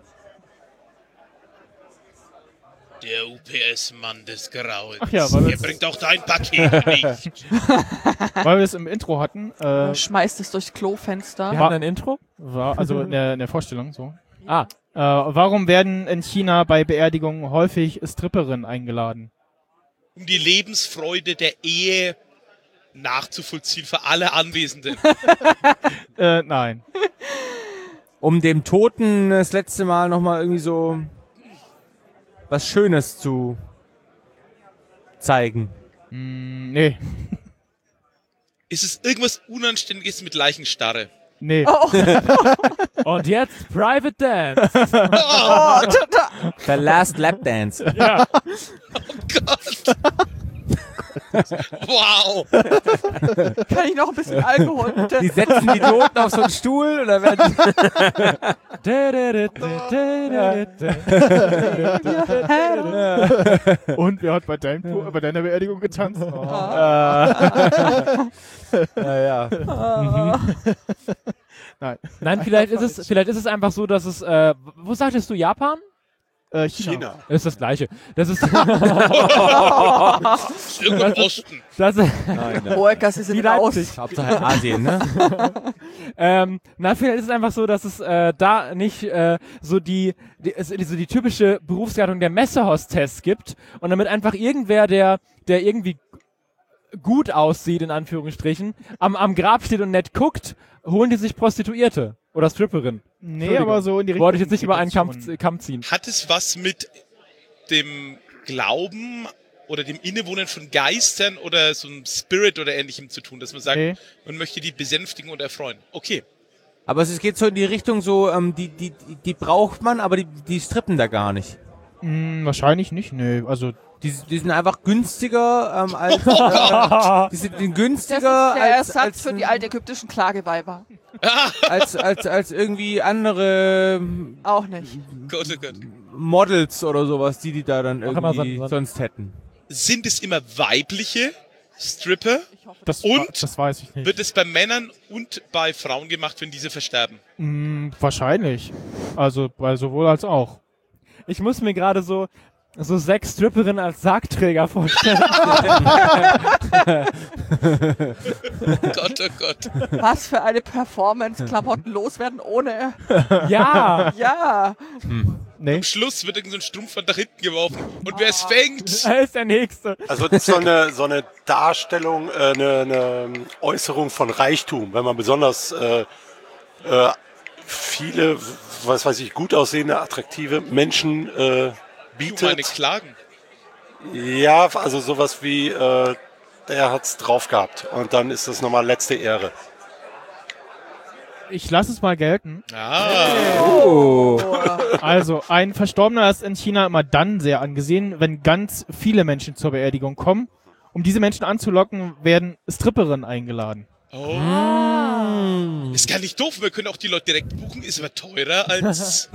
Der UPS-Mann des Grauens. Ach ja, weil wir Er bringt auch dein Paket nicht. Weil wir es im Intro hatten, schmeißt es durchs Klofenster. Wir War- hatten ein Intro. war also in der Vorstellung so. Ah, Warum werden in China bei Beerdigungen häufig Stripperinnen eingeladen? Um die Lebensfreude der Ehe nachzuvollziehen für alle Anwesenden. Nein. Um dem Toten das letzte Mal nochmal irgendwie so was Schönes zu zeigen. Nee. Ist es irgendwas Unanständiges mit Leichenstarre? Nee. und jetzt Private Dance. The Last Lap Dance. Ja. Gott! Wow! Kann ich noch ein bisschen Alkohol, bitte? Die setzen die Toten auf so einen Stuhl oder werden Und wer hat bei deiner Beerdigung getanzt? ja. Nein. Nein, vielleicht ist es einfach so, dass es, wo sagtest du, Japan? China. Das ist das Gleiche. Das ist, Irgendwo im Osten. das, Wolker, sie sind Wie raus. Leipzig. Hauptsache Asien, ne? na, vielleicht ist es einfach so, dass es da nicht so die typische Berufsgattung der Messehostess gibt und damit einfach irgendwer, der irgendwie gut aussieht, in Anführungsstrichen, am Grab steht und nett guckt, holen die sich Prostituierte oder Stripperin. Nee, aber so in die Richtung. Wollte ich jetzt nicht geht über einen das schon. Kamm ziehen. Hat es was mit dem Glauben oder dem Innewohnen von Geistern oder so einem Spirit oder Ähnlichem zu tun, dass man sagt, Nee. man möchte die besänftigen und erfreuen? Okay. Aber es geht so in die Richtung so, die braucht man, aber die strippen da gar nicht. Wahrscheinlich nicht, nee. Also, Die sind einfach günstiger als die sind Das ist günstiger der Ersatz für die altägyptischen Klageweiber. als irgendwie andere Auch nicht. Gott, oh Gott. Models oder sowas, die da dann Auch immer irgendwie so- sonst hätten. Sind es immer weibliche Stripper? das, Und? das weiß ich nicht. Wird es bei Männern und bei Frauen gemacht, wenn diese versterben? Wahrscheinlich. Also, bei sowohl als auch. Ich muss mir gerade so 6 Stripperinnen als Sargträger vorstellen. Gott, oh Gott. Was für eine Performance, Klamotten loswerden ohne. Ja. Ja. Nee. Am Schluss wird irgend so ein Strumpf nach hinten geworfen. Und wer es fängt, Er ist der Nächste. Also das ist so eine Darstellung, eine Äußerung von Reichtum, wenn man besonders viele, was weiß ich, gut aussehende, attraktive Menschen meine bietet. Klagen. Ja, also sowas wie, der hat's drauf gehabt. Und dann ist das nochmal letzte Ehre. Ich lasse es mal gelten. Ah. Also, ein Verstorbener ist in China immer dann sehr angesehen, wenn ganz viele Menschen zur Beerdigung kommen. Um diese Menschen anzulocken, werden Stripperinnen eingeladen. Oh. Ist gar nicht doof, wir können auch die Leute direkt buchen, ist aber teurer als...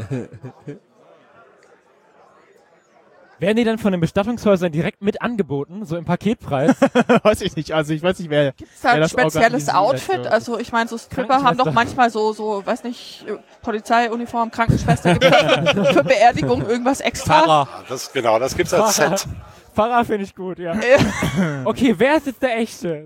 Werden die dann von den Bestattungshäusern direkt mit angeboten, so im Paketpreis? Weiß ich nicht. Also, ich weiß nicht, wer. Ist da ein wer das spezielles organisiert, Outfit? ja. Also ich meine, so Stripper haben doch manchmal so, weiß nicht, Polizeiuniform, Krankenschwester, gibt's da für Beerdigung irgendwas extra? Pfarrer. Das gibt's als Set. Pfarrer finde ich gut, ja. Okay, wer ist jetzt der Echte?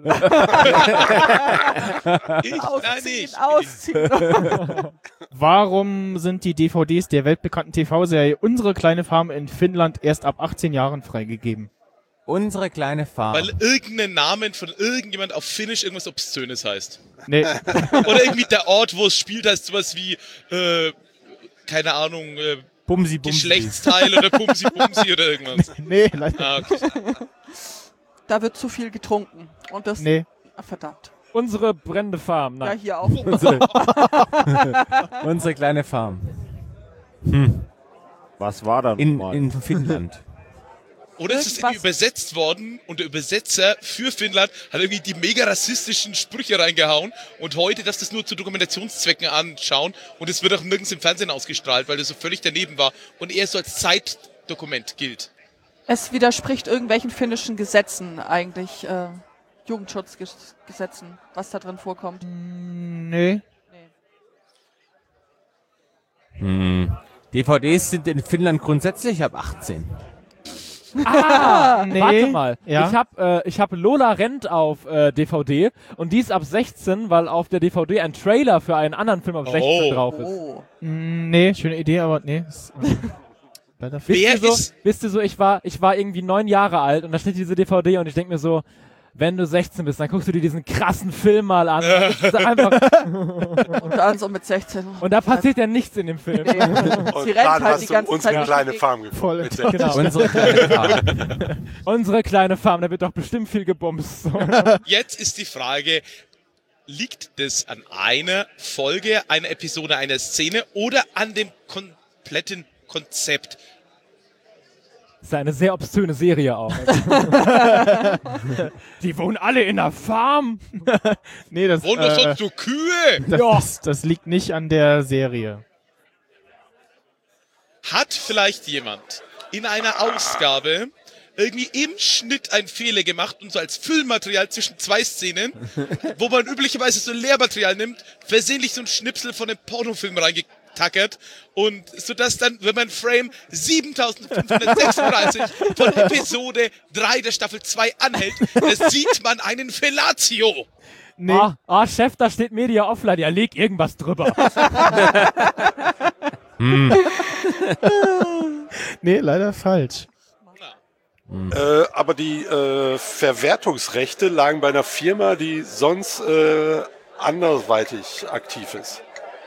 Ausziehen. Warum sind die DVDs der weltbekannten TV-Serie Unsere kleine Farm in Finnland erst ab 18 Jahren freigegeben? Unsere kleine Farm. Weil irgendein Namen von irgendjemand auf Finnisch irgendwas Obszönes heißt. Nee, Oder irgendwie der Ort, wo es spielt, heißt sowas wie, keine Ahnung, Bumsi, Bumsi. Geschlechtsteil oder Bumsi Bumsi oder irgendwas. nee, leider. Ah, okay. Da wird zu viel getrunken. Und das. Nee. Ah, verdammt. Unsere brennende Farm. Ja, Nein. hier auch. Unsere kleine Farm. Was war da nochmal? In Finnland. Oder ist es irgendwie übersetzt worden und der Übersetzer für Finnland hat irgendwie die mega rassistischen Sprüche reingehauen und heute darfst du das nur zu Dokumentationszwecken anschauen und es wird auch nirgends im Fernsehen ausgestrahlt, weil das so völlig daneben war und eher so als Zeitdokument gilt. Es widerspricht irgendwelchen finnischen Gesetzen eigentlich, Jugendschutzgesetzen, was da drin vorkommt. Nee. DVDs sind in Finnland grundsätzlich ab 18. Nee. Warte mal. Ja. Ich hab Lola Rent auf DVD und die ist ab 16, weil auf der DVD ein Trailer für einen anderen Film ab 16 drauf ist. Oh. Nee, schöne Idee, aber nee. Leider Wisst ihr so, ich war irgendwie 9 Jahre alt und da steht diese DVD und ich denke mir so, wenn du 16 bist, dann guckst du dir diesen krassen Film mal an. Das ist einfach Und dann so mit 16. und da passiert ja nichts in dem Film. Nee. Und Sie rennt dann halt hast die du ganze unsere Zeit kleine durch die Farm gefunden. Voll. Mit 16. Genau. Unsere kleine Farm. Unsere kleine Farm, da wird doch bestimmt viel gebumst. So. Jetzt ist die Frage, liegt das an einer Folge, einer Episode, einer Szene oder an dem kompletten Konzept? Das ist eine sehr obszöne Serie auch. Die wohnen alle in der Farm. Nee, das, Wohnen doch sonst so Kühe? das liegt nicht an der Serie. Hat vielleicht jemand in einer Ausgabe irgendwie im Schnitt einen Fehler gemacht und so als Füllmaterial zwischen zwei Szenen, wo man üblicherweise so Lehrmaterial nimmt, versehentlich so ein Schnipsel von einem Pornofilm reingetackert und sodass dann, wenn man Frame 7536 von Episode 3 der Staffel 2 anhält, da sieht man einen Fellatio. Nee, Chef, da steht Media Offline. Ja, leg irgendwas drüber. nee, leider falsch. Aber die Verwertungsrechte lagen bei einer Firma, die sonst anderweitig aktiv ist.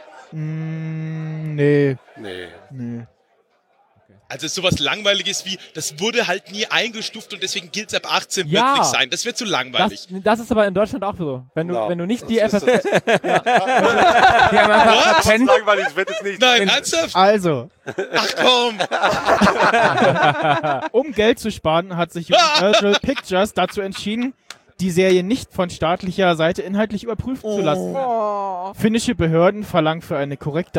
Nee. Nee. Also sowas Langweiliges wie, das wurde halt nie eingestuft und deswegen gilt es ab 18, Ja. wird nicht sein. Das wird zu langweilig. Das ist aber in Deutschland auch so. Wenn du nicht die Das ist FSK... Die haben einfach What? verpennt. Langweilig wird es nicht. Nein, ernsthaft? Also, Ach komm. um Geld zu sparen, hat sich Universal Pictures dazu entschieden, die Serie nicht von staatlicher Seite inhaltlich überprüfen zu lassen. Finnische Behörden verlangen für eine korrekte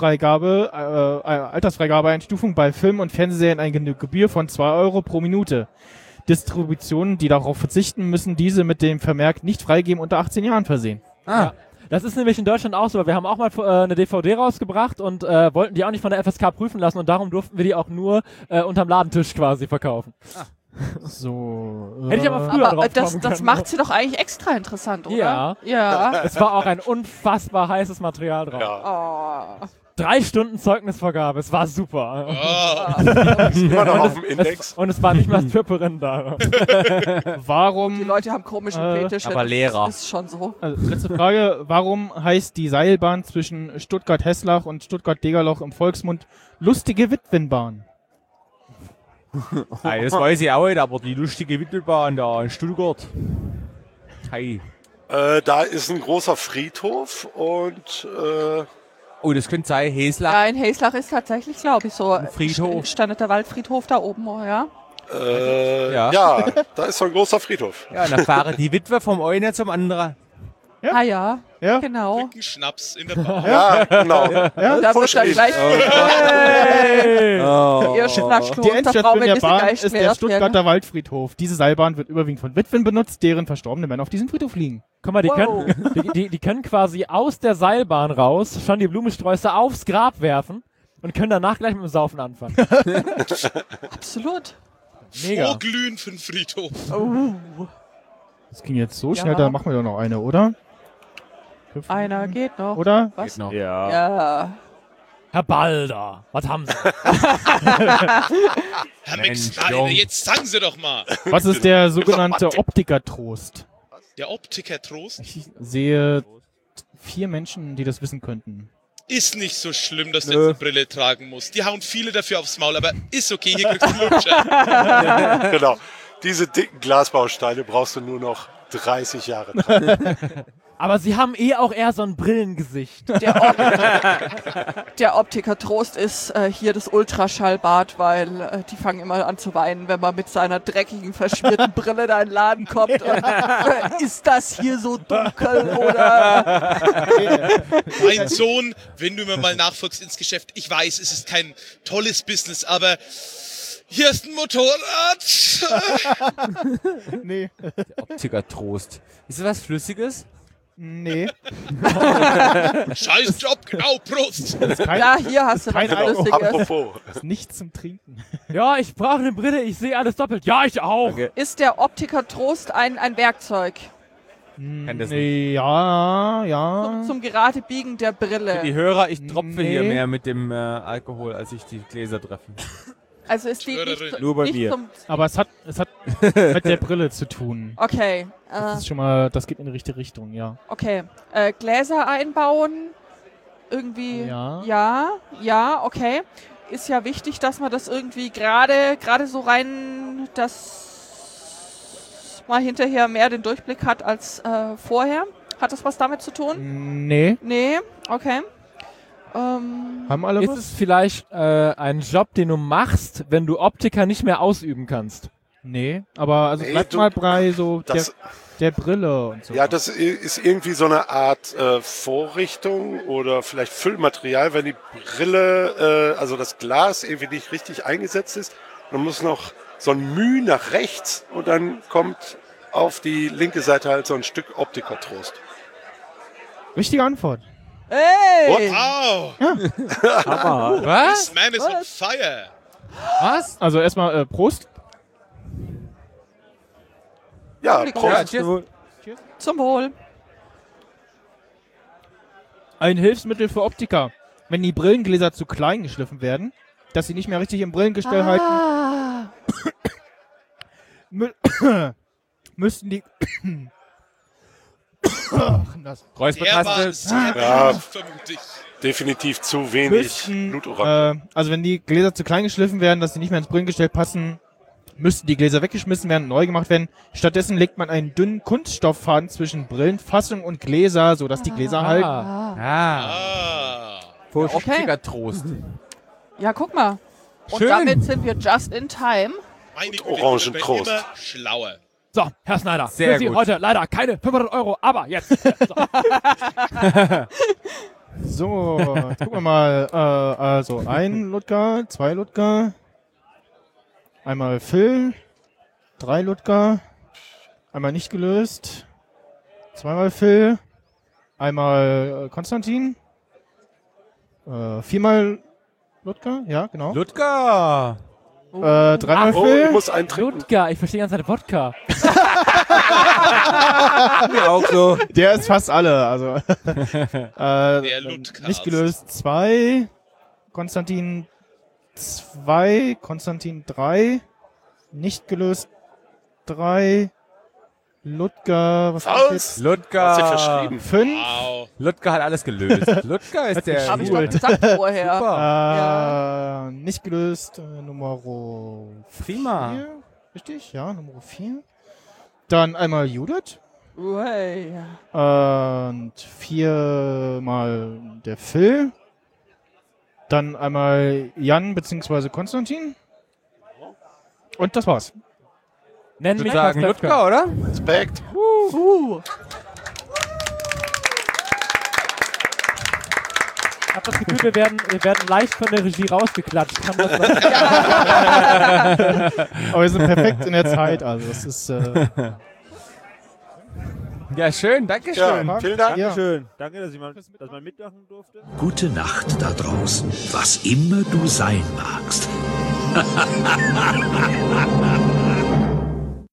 Altersfreigabeeinstufung bei Film- und Fernsehserien eine Gebühr von 2 Euro pro Minute. Distributionen, die darauf verzichten, müssen diese mit dem Vermerk nicht freigeben unter 18 Jahren versehen. Das ist nämlich in Deutschland auch so. Wir haben auch mal eine DVD rausgebracht und wollten die auch nicht von der FSK prüfen lassen und darum durften wir die auch nur unterm Ladentisch quasi verkaufen. So. Hätte ich aber früher Aber drauf das kommen können. macht sie doch eigentlich extra interessant, oder? Ja. Ja. Es war auch ein unfassbar heißes Material drauf. Ja. Oh. 3 Stunden Zeugnisvergabe, es war super. Immer noch auf dem Index. Und es war nicht mal Stripperin da. Die Warum, Leute haben komische Fetische. aber Lehrer. Das ist schon so. also letzte Frage, warum heißt die Seilbahn zwischen Stuttgart-Hesslach und Stuttgart-Degerloch im Volksmund lustige Witwenbahn? Das weiß ich auch nicht, aber die lustige Wittelbahn da in Stuttgart. Hi. Da ist ein großer Friedhof und Oh, das könnte sein, Heslach. Ja, in Heslach ist tatsächlich, glaube ich, so Friedhof. Standet der Waldfriedhof da oben, ja. Ja. ja, da ist so ein großer Friedhof. Ja, und dann fahren die Witwe vom einen zum anderen. Ja. Ah ja, Ja? genau. Trinken Schnaps in der Bar. Ja, genau. Da wird dann Vorschrift. gleich Oh. ihr Schnappstuhl Die unter Frau Endstation der mit Bahn Geist ist der wert Stuttgarter Waldfriedhof. Diese Seilbahn wird überwiegend von Witwen benutzt, deren verstorbene Männer auf diesem Friedhof liegen. Guck mal, die können quasi aus der Seilbahn raus schon die Blumensträuße aufs Grab werfen und können danach gleich mit dem Saufen anfangen. Absolut. Mega. Vorglühen für den Friedhof. Das ging jetzt so Ja. schnell, da machen wir doch noch eine, oder? Einer geht noch. Oder? Was? Geht noch. Ja. Ja. Herr Balder, was haben Sie? Herr Mensch, McSnyder, Jung. jetzt sagen Sie doch mal. Was ist der sogenannte Optikertrost? Der Optiker-Trost Ich sehe 4 Menschen, die das wissen könnten. ist nicht so schlimm, dass du jetzt eine Brille tragen musst. Die hauen viele dafür aufs Maul, aber ist okay, hier kriegst du einen Lutscher. Genau. Diese dicken Glasbausteine brauchst du nur noch 30 Jahre tragen. Aber Sie haben auch eher so ein Brillengesicht. Der Optiker-Trost ist hier das Ultraschallbad, weil die fangen immer an zu weinen, wenn man mit seiner dreckigen, verschmierten Brille da in den Laden kommt. Und, ist das hier so dunkel oder? Mein Sohn, wenn du mir mal nachfolgst ins Geschäft, ich weiß, es ist kein tolles Business, aber hier ist ein Motorrad. Nee. Optiker-Trost. Ist das was Flüssiges? Nee. Scheiß Job, genau, Prost. Ja, hier hast du Kein was Auto. Flüssiges. Apropos. Ist nichts zum Trinken. Ja, ich brauche eine Brille, ich sehe alles doppelt. Ja, ich auch. Okay. Ist der Optiker-Trost ein Werkzeug Kann das nicht. Nee, ja, ja. zum Geradebiegen der Die Brille? Hörer, ich tropfe hier Nee. mehr mit dem Alkohol, als ich die Gläser treffe. Also ist die Hörerin. nicht, Nur bei nicht mir. zum... Aber es hat mit der Brille zu tun. Okay, Das ist schon mal, das geht in die richtige Richtung, ja. okay. Gläser einbauen, irgendwie... Ja. Ja, okay. Ist ja wichtig, dass man das irgendwie gerade so rein, dass man hinterher mehr den Durchblick hat als vorher. Hat das was damit zu tun? Nee. Nee, okay. Haben alle Ist was? es vielleicht ein Job, den du machst, wenn du Optiker nicht mehr ausüben kannst? Nee, aber also Nee, bleibt du- mal bei so Das, der Brille und so. ja, das ist irgendwie so eine Art Vorrichtung oder vielleicht Füllmaterial, wenn die Brille, also das Glas irgendwie nicht richtig eingesetzt ist. Dann muss noch so ein Müh nach rechts und dann kommt auf die linke Seite halt so ein Stück Optikertrost. Richtige Antwort. Hey! Wow, Hammer. Was? this man is on fire. Was? Also erstmal Prost. Ja, Entschuldigung. Prost. Cheers. Zum Wohl. Ein Hilfsmittel für Optiker. Wenn die Brillengläser zu klein geschliffen werden, dass sie nicht mehr richtig im Brillengestell halten, müssten die... das Der war Räuspertaste. sehr Ja. gut, vermute ich. Definitiv zu wenig Blutorange. also wenn die Gläser zu klein geschliffen werden, dass sie nicht mehr ins Brillengestell passen, müssten die Gläser weggeschmissen werden und neu gemacht werden. Stattdessen legt man einen dünnen Kunststofffaden zwischen Brillenfassung und Gläser, sodass die Gläser halten. Ah, Optiker-Trost. Ja, guck mal. Und Schön. damit sind wir just in time. Meine Güte, Orangentrost. ich bin immer schlauer. So, Herr Snyder, Sehr für Sie gut. heute leider keine 500 €, aber jetzt. So. So, jetzt gucken wir mal. Also ein Ludger, 2 Ludger, einmal Phil, 3 Ludger, einmal nicht gelöst, 2-mal Phil, einmal Konstantin, 4-mal Ludger, ja genau, Ludger. 3-mal Oh, ich Phil, muss eintreten. Ludger, ich verstehe die ganze Zeit Wodka. Mir auch so. der ist fast alle, also Der Ludger. nicht gelöst 2, Konstantin 2, Konstantin 3, nicht gelöst 3, Ludger, was kommt jetzt? Was? Hat sie Ludger. verschrieben? 5, Wow. Ludger hat alles gelöst. Ludger ist der. Hab ich doch gesagt vorher. Super. nicht gelöst, Nummer Prima. 4, richtig? Ja, Nummer 4. Dann einmal Judith Uey. und 4-mal der Phil. Dann einmal Jan bzw. Konstantin. Und das war's. Nenn Ich mich würde sagen Ludger, oder? Respekt. Ich habe das Gefühl, wir werden leicht von der Regie rausgeklatscht. Kann das sein? Aber wir sind perfekt in der Zeit, also das ist Ja, schön, danke schön. Ja, vielen Dank. Dankeschön. Danke, dass man mitmachen durfte. Gute Nacht da draußen, was immer du sein magst.